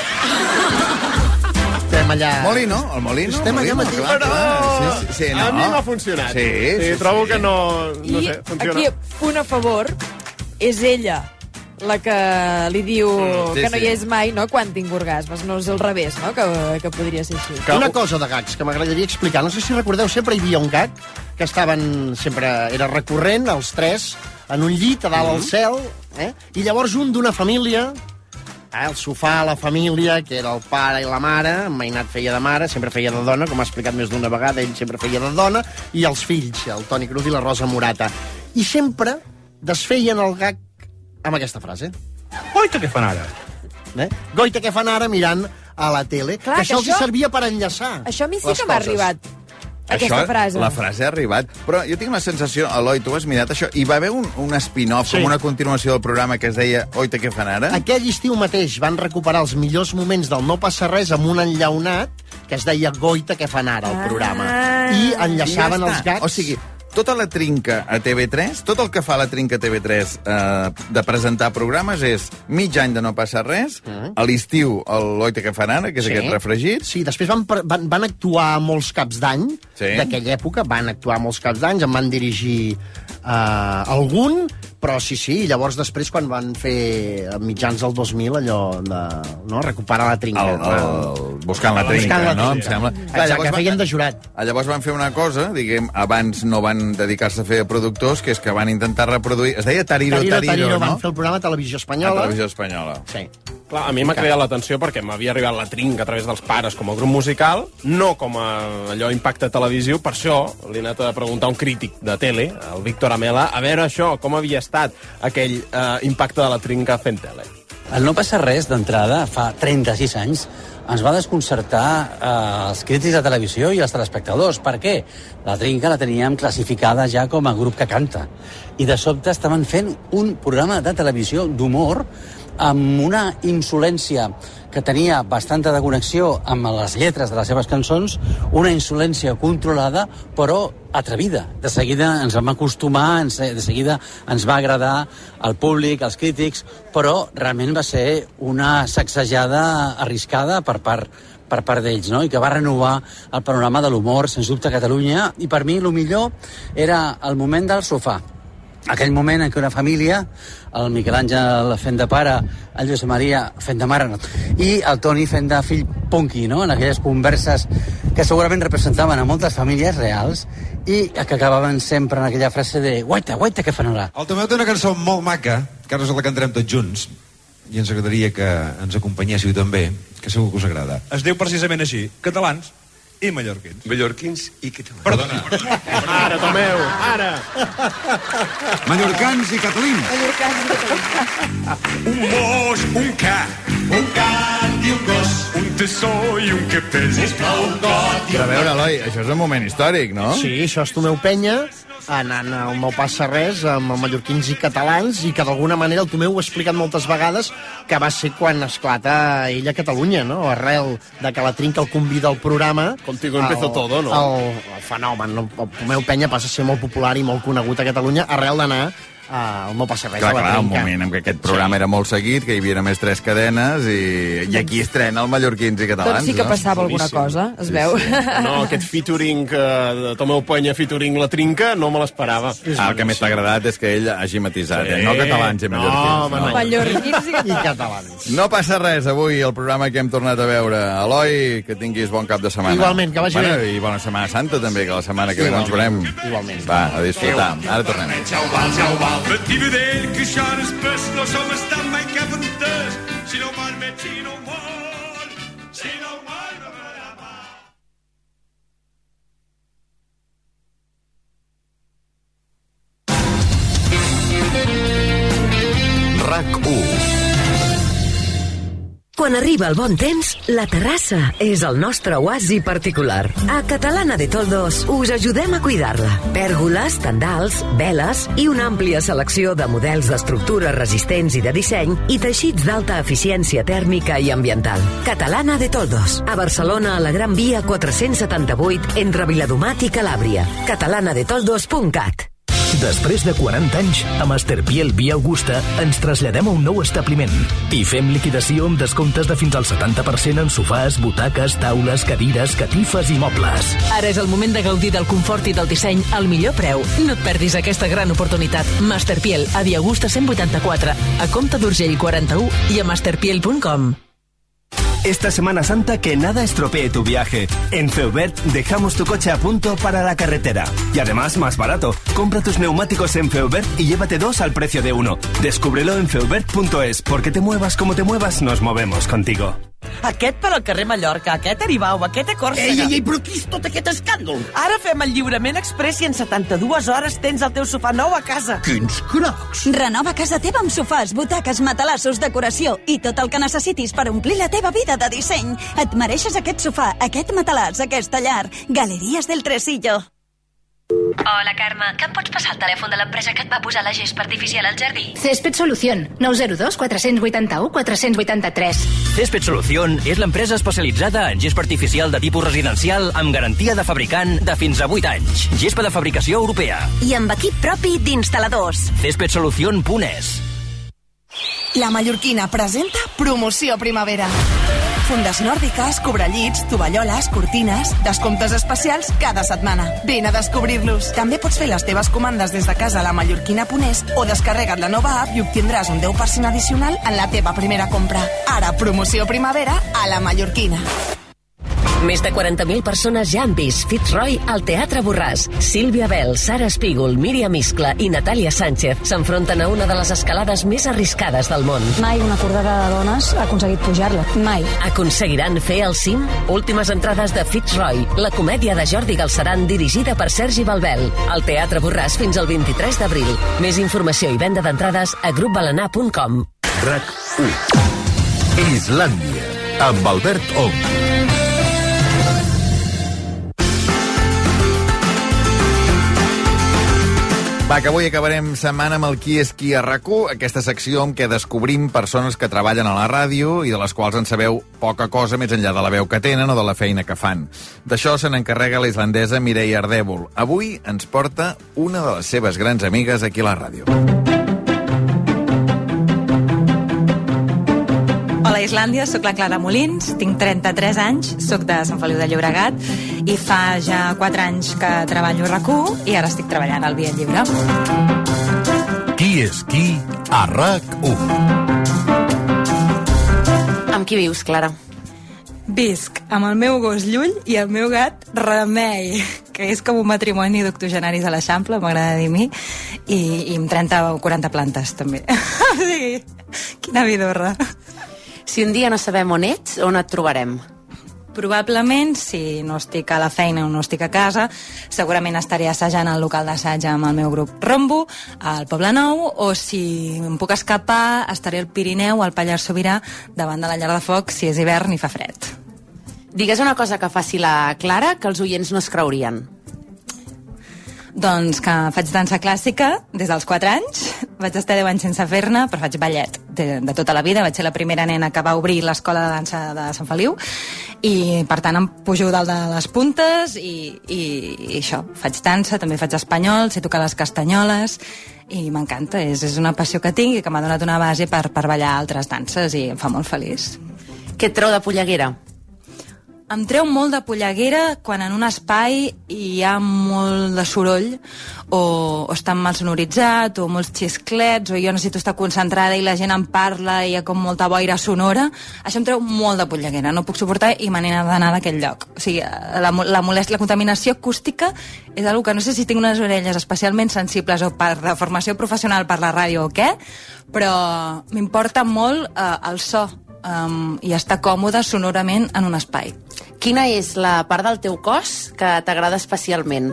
Estem allà... Molino, el Molino. Estem allà mateix. Però sí, no. a mi m'ha funcionat. Sí, trobo que no I sé, funciona. aquí, punt a favor, és ella la que li diu que no hi és mai, no?, quan tinc orgasmes. No és al revés, no?, que podria ser així. Una cosa de gags que m'agradaria explicar. No sé si recordeu, sempre hi havia un gag que estaven... Sempre era recurrent, els 3, en un llit a dalt al cel, i llavors un d'una família... El sofà, la família, que era el pare i la mare, en Mainat feia de mare, sempre feia de dona, com ha explicat més d'una vegada, ell sempre feia de dona, i els fills, el Toni Cruz i la Rosa Morata. I sempre desfeien el gag amb aquesta frase. Goita, què fan ara? Goita, què fan ara, mirant a la tele. Clar, que això els servia per enllaçar. Això a mi sí que m'ha arribat. Aquesta frase. La frase ha arribat. Però jo tinc la sensació, Eloi, tu has mirat això, hi va haver un spin-off, com una continuació del programa que es deia Oita, què fan ara? Aquell estiu mateix van recuperar els millors moments del No passa res amb un enllaunat que es deia Goita, què fan ara, el programa. I enllaçaven els gags. O sigui, tota la trinca a TV3, tot el que fa la trinca a TV3 de presentar programes és mig any de No passa res, a l'estiu l'Oita que fan ara, que és aquest refregit. Sí, després van actuar molts caps d'any d'aquella època, van actuar molts caps d'any, en van dirigir algun, però sí, llavors després quan van fer mitjans del 2000 allò de recuperar la trinca. Buscant la trinca, no? Em sembla. Exacte, feien de jurat. Llavors van fer una cosa, diguem, abans no van dedicar-se a fer productors, que és que van intentar reproduir... Es deia Tariro, no? Van fer el programa a Televisió Espanyola. A Televisió Espanyola. Sí. Clar, a mi m'ha cridat l'atenció perquè m'havia arribat la trinca a través dels pares com a grup musical, no com a allò impacte televisiu, per això li he anat a preguntar a un crític de tele, el Víctor Amela, a veure això, com havia estat aquell impacte de la trinca fent tele. El No passa res, d'entrada, fa 36 anys, ens va desconcertar els crítics de televisió i els telespectadors. Per què? La Trinca la teníem classificada ja com a grup que canta. I de sobte estaven fent un programa de televisió d'humor amb una insolència que tenia bastanta de connexió amb les lletres de les seves cançons, una insolència controlada, però atrevida. De seguida ens vam acostumar, de seguida ens va agradar al públic, als crítics, però realment va ser una sacsejada arriscada per part d'ells, no? I que va renovar el panorama de l'humor, sens dubte, a Catalunya. I per mi el millor era el moment del sofà. Aquell moment en què una família, el Miquel Àngel fent de pare, el Josep Maria fent de mare, i el Toni fent de fill punky, no? En aquelles converses que segurament representaven a moltes famílies reals i que acabaven sempre en aquella frase de guaita, guaita, què fan ara? El Tomeu té una cançó molt maca, que ara us la cantarem tots junts, i ens agradaria que ens acompanyéssiu també, que segur que us agrada. Es diu precisament així, catalans i mallorquins. Mallorquins i catalans. Perdona. Ara, Tomeu, ara. Mallorcans i catalins. Un mos, un can i un gos, un tessó i un que pesi. Un got i Però a veure, Eloi, això és un moment històric, no? Sí, això és Tomeu Penya, anant al No passa res amb mallorquins i catalans, i que d'alguna manera el Tomeu ho ha explicat moltes vegades, que va ser quan esclata ell a Catalunya, no? Arrel de que la Trinca el convida al programa. Contigo empezó todo, no? El fenomen, no? El Tomeu Penya passa a ser molt popular i molt conegut a Catalunya arrel d'anar al No passa res. Clar, un moment en què aquest programa era molt seguit, que hi havia només 3 cadenes, i aquí estrena el Mallorquins i catalans. Doncs sí que passava alguna cosa, es veu. No, aquest featuring de Tomeu Penya, featuring la Trinca, no me l'esperava. El que més t'ha agradat és que ell hagi matisat, no catalans i mallorquins. No. Mallorquins i catalans. No passa res avui, el programa que hem tornat a veure. Eloi, que tinguis bon cap de setmana. Igualment, que vagi bé. I bona Setmana Santa també, que la setmana que ve no ens veurem. Igualment. Va, a disfrutar. Ara tornem. Petit vedell que això després no som estan mai cap entès. Si no mal met, si no mal, si no mal, no me la mà. RAC1. Quan arriba el bon temps, la terrassa és el nostre oasi particular. A Catalana de Toldos us ajudem a cuidar-la. Pèrgoles, tendals, veles i una àmplia selecció de models d'estructures resistents i de disseny i teixits d'alta eficiència tèrmica i ambiental. Catalana de Toldos. A Barcelona, a la Gran Via 478, entre Viladomat i Calàbria. catalanadetoldos.cat. Després de 40 anys, a Masterpiel Via Augusta ens traslladem a un nou establiment i fem liquidació amb descomptes de fins al 70% en sofàs, butaques, taules, cadires, catifes i mobles. Ara és el moment de gaudir del confort i del disseny al millor preu. No et perdis aquesta gran oportunitat. Masterpiel, a Via Augusta 184, a Comte d'Urgell 41 i a masterpiel.com. Esta Semana Santa que nada estropee tu viaje. En Feubert dejamos tu coche a punto para la carretera. Y además más barato. Compra tus neumáticos en Feubert y llévate 2 al precio de 1. Descúbrelo en feubert.es, porque te muevas como te muevas, nos movemos contigo. Aquest per al carrer Mallorca, aquest a Aribau, aquest a Còrsega... Ei, però qui és tot aquest escàndol? Ara fem el lliurament express i en 72 hores tens el teu sofà nou a casa. Quins crocs! Renova casa teva amb sofàs, butaques, matalassos, decoració i tot el que necessitis per omplir la teva vida de disseny. Et mereixes aquest sofà, aquest matalàs, aquesta llar. Galeries del Tresillo. Hola, Carme. Que em pots passar el telèfon de l'empresa que et va posar la gespa artificial al jardí? Césped Solución, 902 481 483. Césped Solución és l'empresa especialitzada en gespa artificial de tipus residencial amb garantia de fabricant de fins a 8 anys. Gespa de fabricació europea. I amb equip propi d'instal·ladors. Céspedsolución.es. La Mallorquina presenta Promoció Primavera. Fundes nòrdiques, cobrellits, tovalloles, cortines, descomptes especials cada setmana. Vine a descobrir-los. També pots fer les teves comandes des de casa a la mallorquina.es o descarrega't la nova app i obtindràs un 10% addicional en la teva primera compra. Ara, Promoció Primavera a la Mallorquina. Més de 40.000 persones ja han vist Fitzroy al Teatre Borràs. Sílvia Bell, Sara Espígol, Míriam Iscla i Natàlia Sánchez s'enfronten a una de les escalades més arriscades del món. Mai una cordada de dones ha aconseguit pujar-la. Mai. Aconseguiran fer el cim? Últimes entrades de Fitzroy, la comèdia de Jordi Galceran dirigida per Sergi Balbel. Al Teatre Borràs fins al 23 d'abril. Més informació i venda d'entrades a grupbalanar.com. RAC1. Islàndia, amb Albert Ong. Va, que avui acabarem setmana amb el Qui és qui a RAC1, aquesta secció en què descobrim persones que treballen a la ràdio i de les quals en sabeu poca cosa més enllà de la veu que tenen o de la feina que fan. D'això se n'encarrega la islandesa Mireia Ardèvol. Avui ens porta una de les seves grans amigues aquí a la ràdio. Hola Islàndia, sóc la Clara Molins, tinc 33 anys, sóc de Sant Feliu de Llobregat i fa ja 4 anys que treballo a RAC1 i ara estic treballant al Via Lliure. Qui és qui a RAC1? Amb qui vius, Clara? Visc amb el meu gos Llull i el meu gat Remei, que és com un matrimoni d'octogenaris a l'Eixample, m'agrada dir a mi, i amb 30 o 40 plantes, també. O sigui, quina vidorra. Si un dia no sabem on ets, on et trobarem? Probablement, si no estic a la feina o no estic a casa, segurament estaré assajant al local d'assaig amb el meu grup Rombo, al Poble Nou, o si em puc escapar, estaré al Pirineu, al Pallars Sobirà, davant de la llar de foc, si és hivern i fa fred. Digues una cosa que faci la Clara que els oients no es creurien. Doncs que faig dansa clàssica des dels 4 anys, vaig estar 10 anys sense fer-ne, però faig ballet de tota la vida, vaig ser la primera nena que va obrir l'escola de dansa de Sant Feliu i per tant em pujo dalt de les puntes i això, faig dansa, també faig espanyol, sé tocar les castanyoles i m'encanta, és una passió que tinc i que m'ha donat una base per ballar altres danses i em fa molt feliç. Què et treu de polleguera? Em treu molt de polleguera quan en un espai hi ha molt de soroll o està mal sonoritzat o molts xisclets o jo necessito estar concentrada i la gent em parla i hi ha com molta boira sonora. Això em treu molt de polleguera, no puc suportar i me n'he d'anar d'aquell lloc. O sigui, la contaminació acústica és una que no sé si tinc unes orelles especialment sensibles o per de formació professional per la ràdio o què, però m'importa molt el so i estar còmode sonorament en un espai. Quina és la part del teu cos que t'agrada especialment?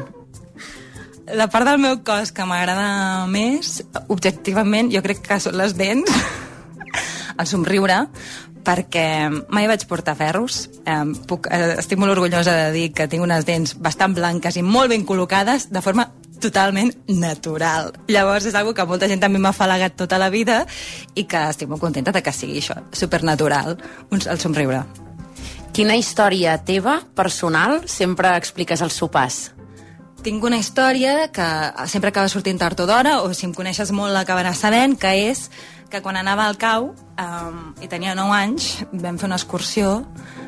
La part del meu cos que m'agrada més, objectivament, jo crec que són les dents, el somriure, perquè mai vaig portar ferros. Estic molt orgullosa de dir que tinc unes dents bastant blanques i molt ben col·locades, de forma totalment natural. Llavors és una que molta gent també m'ha afalagat tota la vida i que estic molt contenta de que sigui això, supernatural, el somriure. Quina història teva, personal, sempre expliques als sopars? Tinc una història que sempre acaba sortint tard o d'hora, o si em coneixes molt l'acabaràs sabent, que és que quan anava al Cau i tenia 9 anys, vam fer una excursió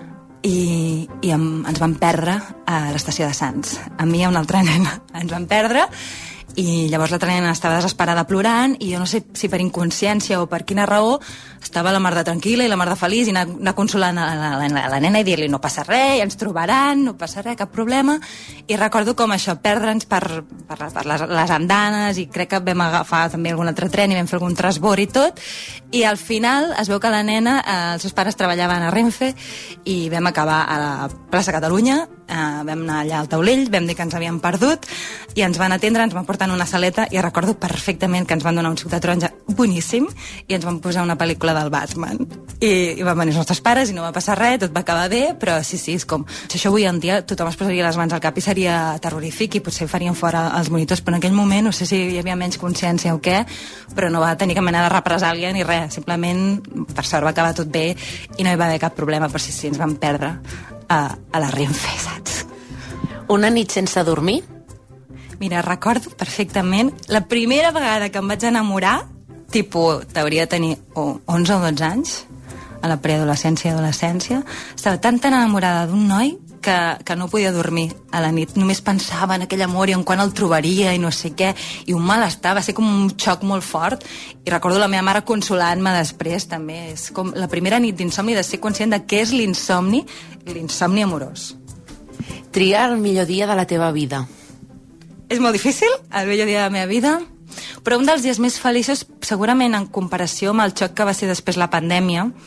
i ens vam perdre a l'estació de Sants. A mi i a una altra nena. Ens vam perdre i llavors l'altra nena estava desesperada plorant i jo no sé si per inconsciència o per quina raó estava la mar de tranquil·la i la mar de feliç i anar consolant la nena i dir-li no passa res, ens trobaran, no passa res, cap problema. I recordo com això, perdre'ns per les andanes i crec que vam agafar també algun altre tren i vam fer algun transbord i tot, i al final es veu que la nena, els seus pares treballaven a Renfe i vam acabar a la plaça Catalunya, vam anar allà al taulell, vam dir que ens havíem perdut i ens van atendre, ens van portar en una saleta i recordo perfectament que ens van donar un suc de taronja boníssim i ens van posar una pel·lícula del Batman i van venir els nostres pares i no va passar res, tot va acabar bé, però sí, és com si això avui en dia tothom es posaria les mans al cap i seria terrorífic i potser farien fora els monitors, però en aquell moment no sé si hi havia menys consciència o què, però no va tenir cap mena de represàlia ni res, simplement per sort va acabar tot bé i no hi va haver cap problema, però sí, ens vam perdre a la Renfe, saps? Una nit sense dormir? Mira, recordo perfectament la primera vegada que em vaig enamorar, tipus, t'hauria de tenir 11 o 12 anys, a la preadolescència i adolescència, estava tan enamorada d'un noi que no podia dormir a la nit. Només pensava en aquell amor i en quan el trobaria i no sé què, i un malestar, va ser com un xoc molt fort, i recordo la meva mare consolant-me després, també. És com la primera nit d'insomni, de ser conscient de què és l'insomni amorós. Tria el millor dia de la teva vida. És molt difícil, el millor dia de la meva vida, però un dels dies més feliços, segurament en comparació amb el xoc que va ser després la pandèmia,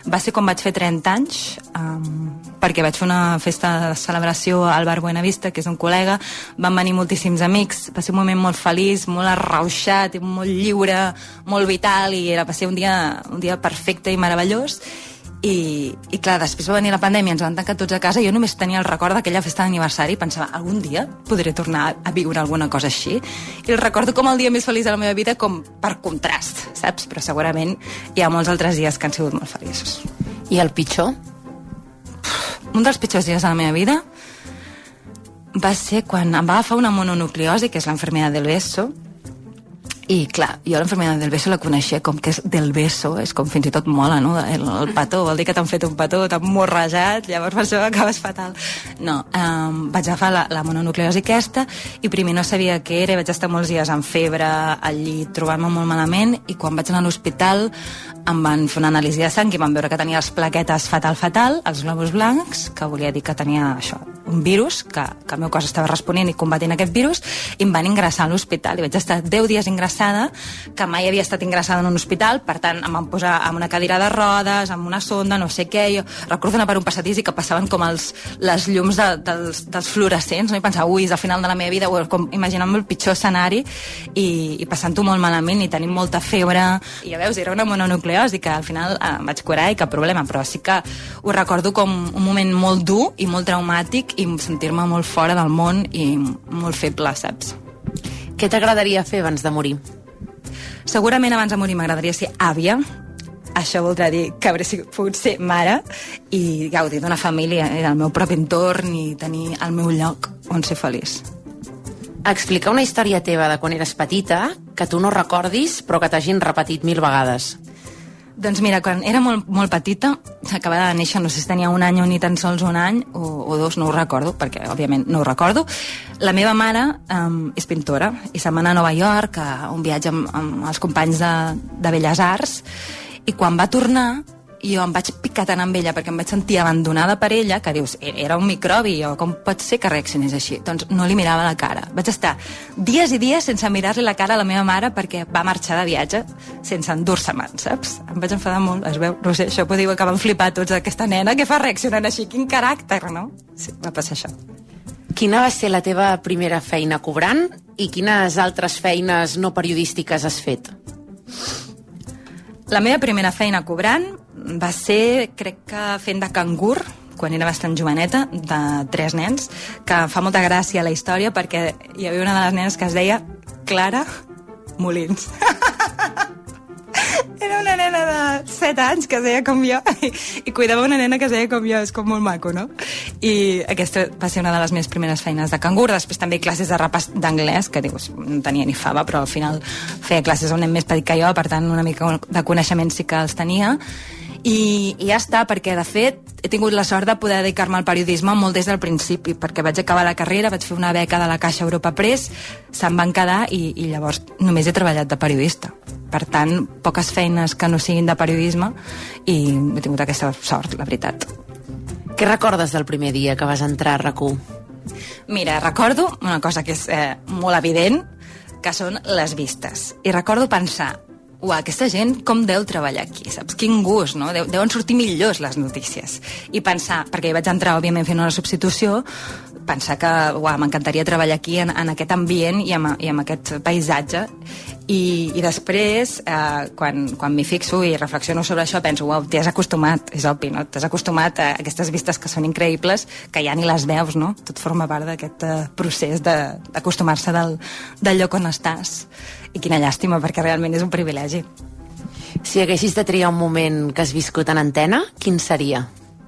va ser quan vaig fer 30 anys, perquè vaig fer una festa de celebració al Bar Buenavista, que és un col·lega, van venir moltíssims amics, va ser un moment molt feliç, molt arrauxat, molt lliure, molt vital, i va ser un dia perfecte i meravellós. I clar, després va venir la pandèmia, ens van tancar tots a casa, i jo només tenia el record d'aquella festa d'aniversari i pensava, algun dia podré tornar a viure alguna cosa així, i el recordo com el dia més feliç de la meva vida, com per contrast, saps? Però segurament hi ha molts altres dies que han sigut molt feliços. I el pitjor? Un dels pitjors dies de la meva vida va ser quan em va agafar una mononucleosi, que és l'enfermedad del beso. I clar, jo l'enfermedad del beso la coneixia com que és del beso, és com fins i tot mola, no? El petó, vol dir que t'han fet un petó, t'han morrejat, llavors per això acabes fatal. No, vaig agafar la mononucleosi aquesta, i primer no sabia què era, vaig estar molts dies amb febre al llit, trobant-me molt malament, i quan vaig anar a l'hospital em van fer una anàlisi de sang i van veure que tenia les plaquetes fatal, els glòbuls blancs, que volia dir que tenia això, un virus, que el meu cos estava responent i combatent aquest virus, i em van ingressar a l'hospital, i vaig estar 10 dies ingressada, que mai havia estat ingressada en un hospital, per tant em van posar amb una cadira de rodes, amb una sonda, no sé què. Jo recordo anar per un passadís i que passaven com les llums dels fluorescents, no? I pensava, ui, és el final de la meva vida, com imaginant-me el pitjor escenari, i passant-ho molt malament i tenint molta febre, i ja veus, era una mononucleosi, que al final em vaig curar i cap problema, però sí que ho recordo com un moment molt dur i molt traumàtic, i sentir-me molt fora del món i molt feble, saps? Què t'agradaria fer abans de morir? Segurament abans de morir m'agradaria ser àvia. Això voldrà dir que hauré pogut ser mare i gaudir d'una família i del meu propi entorn i tenir el meu lloc on ser feliç. Explica una història teva de quan eres petita que tu no recordis però que t'hagin repetit 1000 vegades. Doncs mira, quan era molt, molt petita, acabava de néixer, no sé si tenia un any o ni tan sols un any, o 2, no ho recordo, perquè òbviament no ho recordo. La meva mare és pintora i se'n va anar a Nova York a un viatge amb els companys de Belles Arts, i quan va tornar jo em vaig picar tant amb ella perquè em vaig sentir abandonada per ella, que dius, era un microbi, o com pot ser que reaccionés així? Doncs no li mirava la cara. Vaig estar dies i dies sense mirar-li la cara a la meva mare perquè va marxar de viatge sense endur-se-me'n, saps? Em vaig enfadar molt, es veu, no sé, això podeu que van flipar tots, aquesta nena, que fa reaccionant així? Quin caràcter, no? Sí, va passar això. Quina va ser la teva primera feina cobrant i quines altres feines no periodístiques has fet? La meva primera feina cobrant va ser, crec que fent de cangur, quan era bastant joveneta, de 3 nens, que fa molta gràcia la història perquè hi havia una de les nenes que es deia Clara Molins. Era una nena de 7 anys que es deia com jo i cuidava una nena que es deia com jo, és com molt maco, no? I aquesta va ser una de les meves primeres feines de cangur. Després també classes de repàs d'anglès, que dius, no tenia ni fava, però al final feia classes a un nen més petit que jo, per tant una mica de coneixement sí que els tenia. I ja està, perquè de fet he tingut la sort de poder dedicar-me al periodisme molt des del principi, perquè vaig acabar la carrera, vaig fer una beca de la Caixa Europa Press, se'n van quedar i llavors només he treballat de periodista. Per tant, poques feines que no siguin de periodisme, i he tingut aquesta sort, la veritat. Què recordes del primer dia que vas entrar a RAC1? Mira, recordo una cosa que és molt evident, que són les vistes. I recordo pensar, uah, aquesta gent com deu treballar aquí, saps? Quin gust, no? Deuen sortir millors les notícies. I pensar, perquè hi vaig entrar, òbviament, fent una substitució, pensar que, uah, m'encantaria treballar aquí en aquest ambient i amb aquest paisatge. I després, quan m'hi fixo i reflexiono sobre això, penso, uau, t'hi has acostumat, és obvi, no? T'has acostumat a aquestes vistes que són increïbles, que ja ni les veus, no? Tot forma part d'aquest procés d'acostumar-se del lloc on estàs. I quina llàstima, perquè realment és un privilegi. Si haguessis de triar un moment que has viscut en antena, quin seria?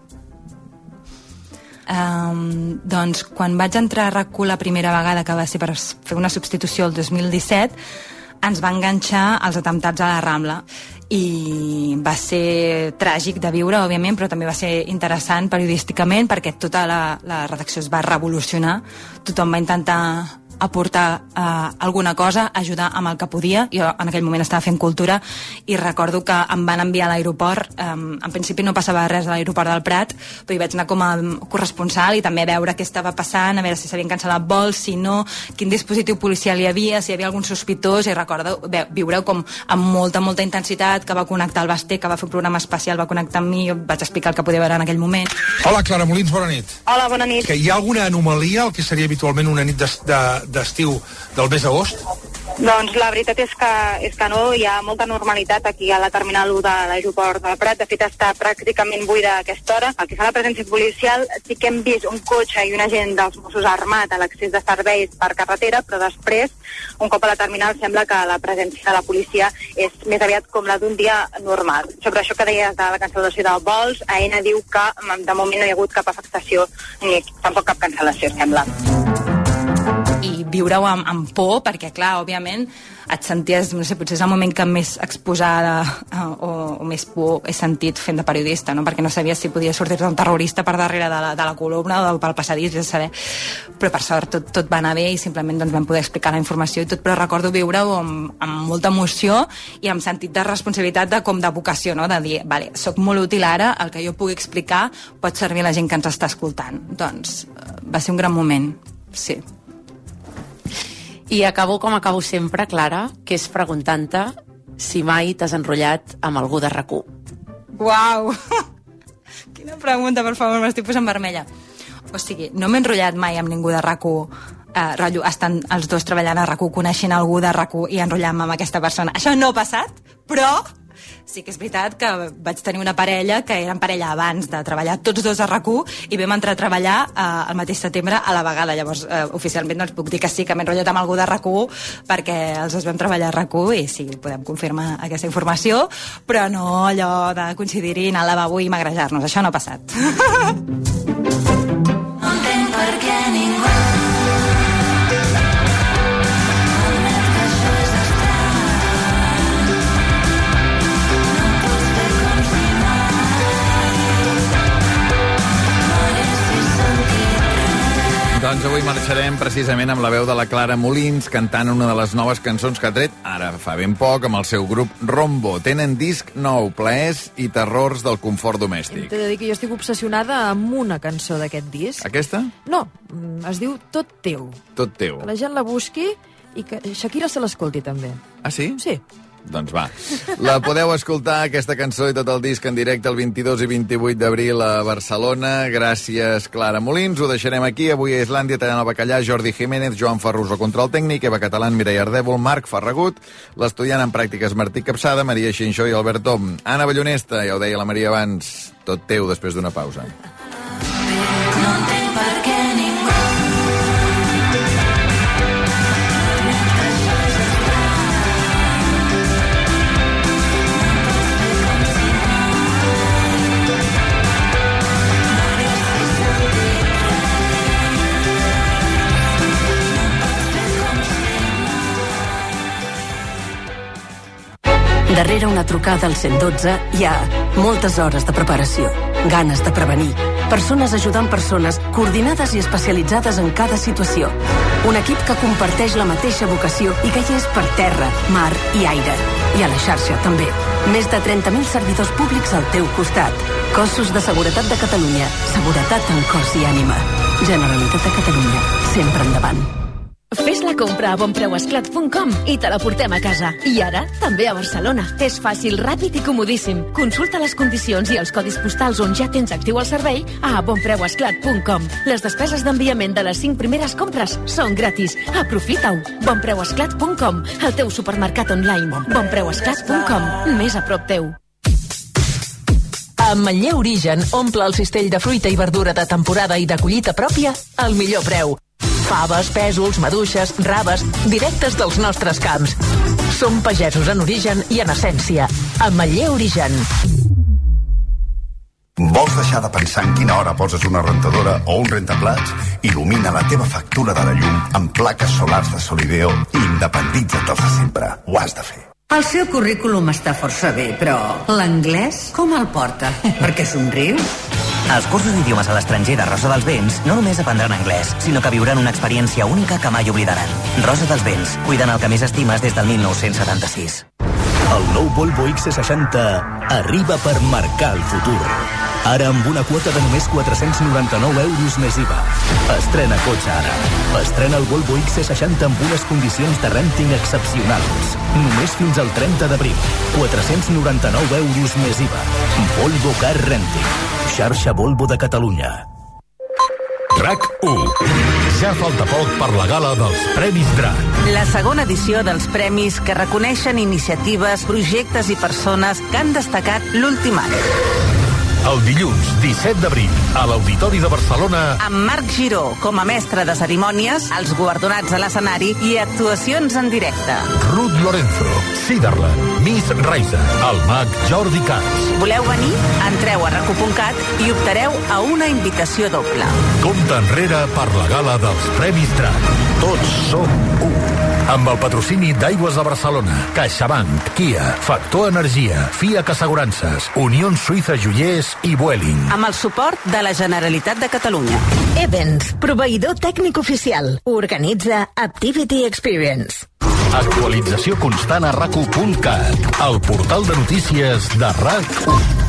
Doncs quan vaig entrar a RAC1 la primera vegada, que va ser per fer una substitució el 2017, ens va enganxar els atemptats a la Rambla i va ser tràgic de viure, òbviament, però també va ser interessant periodísticament perquè tota la redacció es va revolucionar, tothom va intentar aportar alguna cosa, ajudar amb el que podia. Jo en aquell moment estava fent cultura i recordo que em van enviar a l'aeroport. En principi no passava res a l'aeroport del Prat, però hi vaig anar com a corresponsal i també a veure què estava passant, a veure si s'havien cancel·lat vols, si no, quin dispositiu policial hi havia, si hi havia algun sospitós, i recordo viure com amb molta intensitat, que va connectar el Basté, que va fer un programa especial, va connectar amb mi, jo vaig explicar el que podia veure en aquell moment. Hola, Clara Molins, bona nit. Hola, bona nit. Que hi ha alguna anomalia al que seria habitualment una nit d'estiu del mes d'agost? Doncs la veritat és que no, hi ha molta normalitat aquí a la terminal 1 de l'aeroport del Prat. De fet, està pràcticament buida a aquesta hora. El que fa la presència policial, sí que hem vist un cotxe i un agent dels Mossos armat a l'accés de serveis per carretera, però després, un cop a la terminal, sembla que la presència de la policia és més aviat com la d'un dia normal. Sobre això que deies de la cancel·lació de vols, AENA diu que de moment no hi ha hagut cap afectació ni tampoc cap cancel·lació, sembla. I viure-ho amb por, perquè clar, òbviament et senties, no sé, potser és el moment que més exposada o més por he sentit fent de periodista, no? Perquè no sabies si podia sortir un terrorista per darrere de la columna o pel passadís, ja saber. Però per sort tot va anar bé i simplement doncs, vam poder explicar la informació i tot, però recordo viure-ho amb molta emoció i amb sentit de responsabilitat, com de vocació, no? De dir, vale, soc molt útil ara, el que jo pugui explicar pot servir a la gent que ens està escoltant. Doncs va ser un gran moment, sí. I acabo com acabo sempre, Clara, que és preguntant-te si mai t'has enrotllat amb algú de RAC1. Uau! Quina pregunta, per favor, m'estic posant vermella. O sigui, no m'he enrotllat mai amb ningú de RAC1, rotllo, estan els dos treballant a RAC1, coneixent algú de RAC1 i enrotllant-me amb aquesta persona. Això no ha passat, però sí que és veritat que vaig tenir una parella que eren parella abans de treballar tots dos a RAC1 i vam entrar a treballar al mateix setembre a la vegada. Llavors, oficialment no els puc dir que sí, que m'he enrotllat amb algú de RAC1 perquè els dos vam treballar a RAC1 i sí, podem confirmar aquesta informació, però no allò de coincidir-hi, anar al lavabo i magrejar-nos. Això no ha passat. No entenc per què ningú Doncs avui marxarem precisament amb la veu de la Clara Molins cantant una de les noves cançons que ha tret ara fa ben poc amb el seu grup Rombo. Tenen disc nou, plaers i terrors del confort domèstic. T'he de dir que jo estic obsessionada amb una cançó d'aquest disc. Aquesta? No, es diu Tot teu. Tot teu. Que la gent la busqui i que Shakira se l'escolti també. Ah, sí? Sí. Doncs va. La podeu escoltar, aquesta cançó i tot el disc en directe el 22 i 28 d'abril a Barcelona. Gràcies, Clara Molins. Ho deixarem aquí. Avui a Islàndia, Tallana Bacallà, Jordi Jiménez, Joan Ferrus, al control tècnic, Eva Catalán, Mireia Ardèvol, Marc Ferragut, l'estudiant en pràctiques Martí Capçada, Maria Xinxó i Albert Tom. Anna Ballonesta, ja ho deia la Maria abans, tot teu després d'una pausa. No entenc per què ningú Darrere una trucada al 112 hi ha moltes hores de preparació, ganes de prevenir, persones ajudant persones, coordinades i especialitzades en cada situació. Un equip que comparteix la mateixa vocació i que hi és per terra, mar i aire. I a la xarxa, també. Més de 30.000 servidors públics al teu costat. Cossos de Seguretat de Catalunya. Seguretat en cos i ànima. Generalitat de Catalunya. Sempre endavant. Fes la compra a bonpreuesclat.com i te la portem a casa. I ara, també a Barcelona. És fàcil, ràpid i comodíssim. Consulta les condicions i els codis postals on ja tens actiu el servei a bonpreuesclat.com. Les despeses d'enviament de les 5 primeres compres són gratis. Aprofita-ho. bonpreuesclat.com. El teu supermercat online. bonpreuesclat.com. Més a prop teu. Amb Manlleu Origen, omple el cistell de fruita i verdura de temporada i de collita pròpia al millor preu. Faves, pèsols, maduixes, raves, directes dels nostres camps. Som pagesos en origen i en essència. Ametller Origen. Vols deixar de pensar en quina hora poses una rentadora o un rentaplats? Il·lumina la teva factura de la llum amb plaques solars de Solideo i independitza't dels de sempre. Ho has de fer. El seu currículum està força bé, però l'anglès com el porta? Per què somriu? Als cursos d'idiomes a l'estranger de Rosa dels Vents no només aprendran anglès, sinó que viuran una experiència única que mai oblidaran. Rosa dels Vents, cuidant el que més estimes des del 1976. El nou Volvo XC60 arriba per marcar el futur. Ara amb una quota de només 499 euros més IVA. Estrena cotxe ara. Estrena el Volvo XC60 amb unes condicions de rènting excepcionals. Només fins al 30 d'abril. 499 euros més IVA. Volvo Car Renting. Xarxa Volvo de Catalunya. RAC1. Ja falta poc per la gala dels Premis DRAC. La segona edició dels premis que reconeixen iniciatives, projectes i persones que han destacat l'últim any. El dilluns 17 d'abril, a l'Auditori de Barcelona, Amb Marc Giró com a mestre de cerimònies, els guardonats a l'escenari i actuacions en directe. Ruth Lorenzo, Siderland, Miss Raisa, el mag Jordi Camps. Voleu venir? Entreu a racu.cat i optareu a una invitació doble. Compte enrere per la gala dels Premis DRAC. Tots som u. Amb el patrocini d'Aigües de Barcelona, CaixaBank, Kia, Factor Energia, FIAC Assegurances, Unió Suïssa Joiers i Vueling. Amb el suport de la Generalitat de Catalunya. Evans, proveïdor tècnic oficial. Organitza Activity Experience. Actualització constant a racu.cat, el portal de notícies de RAC1.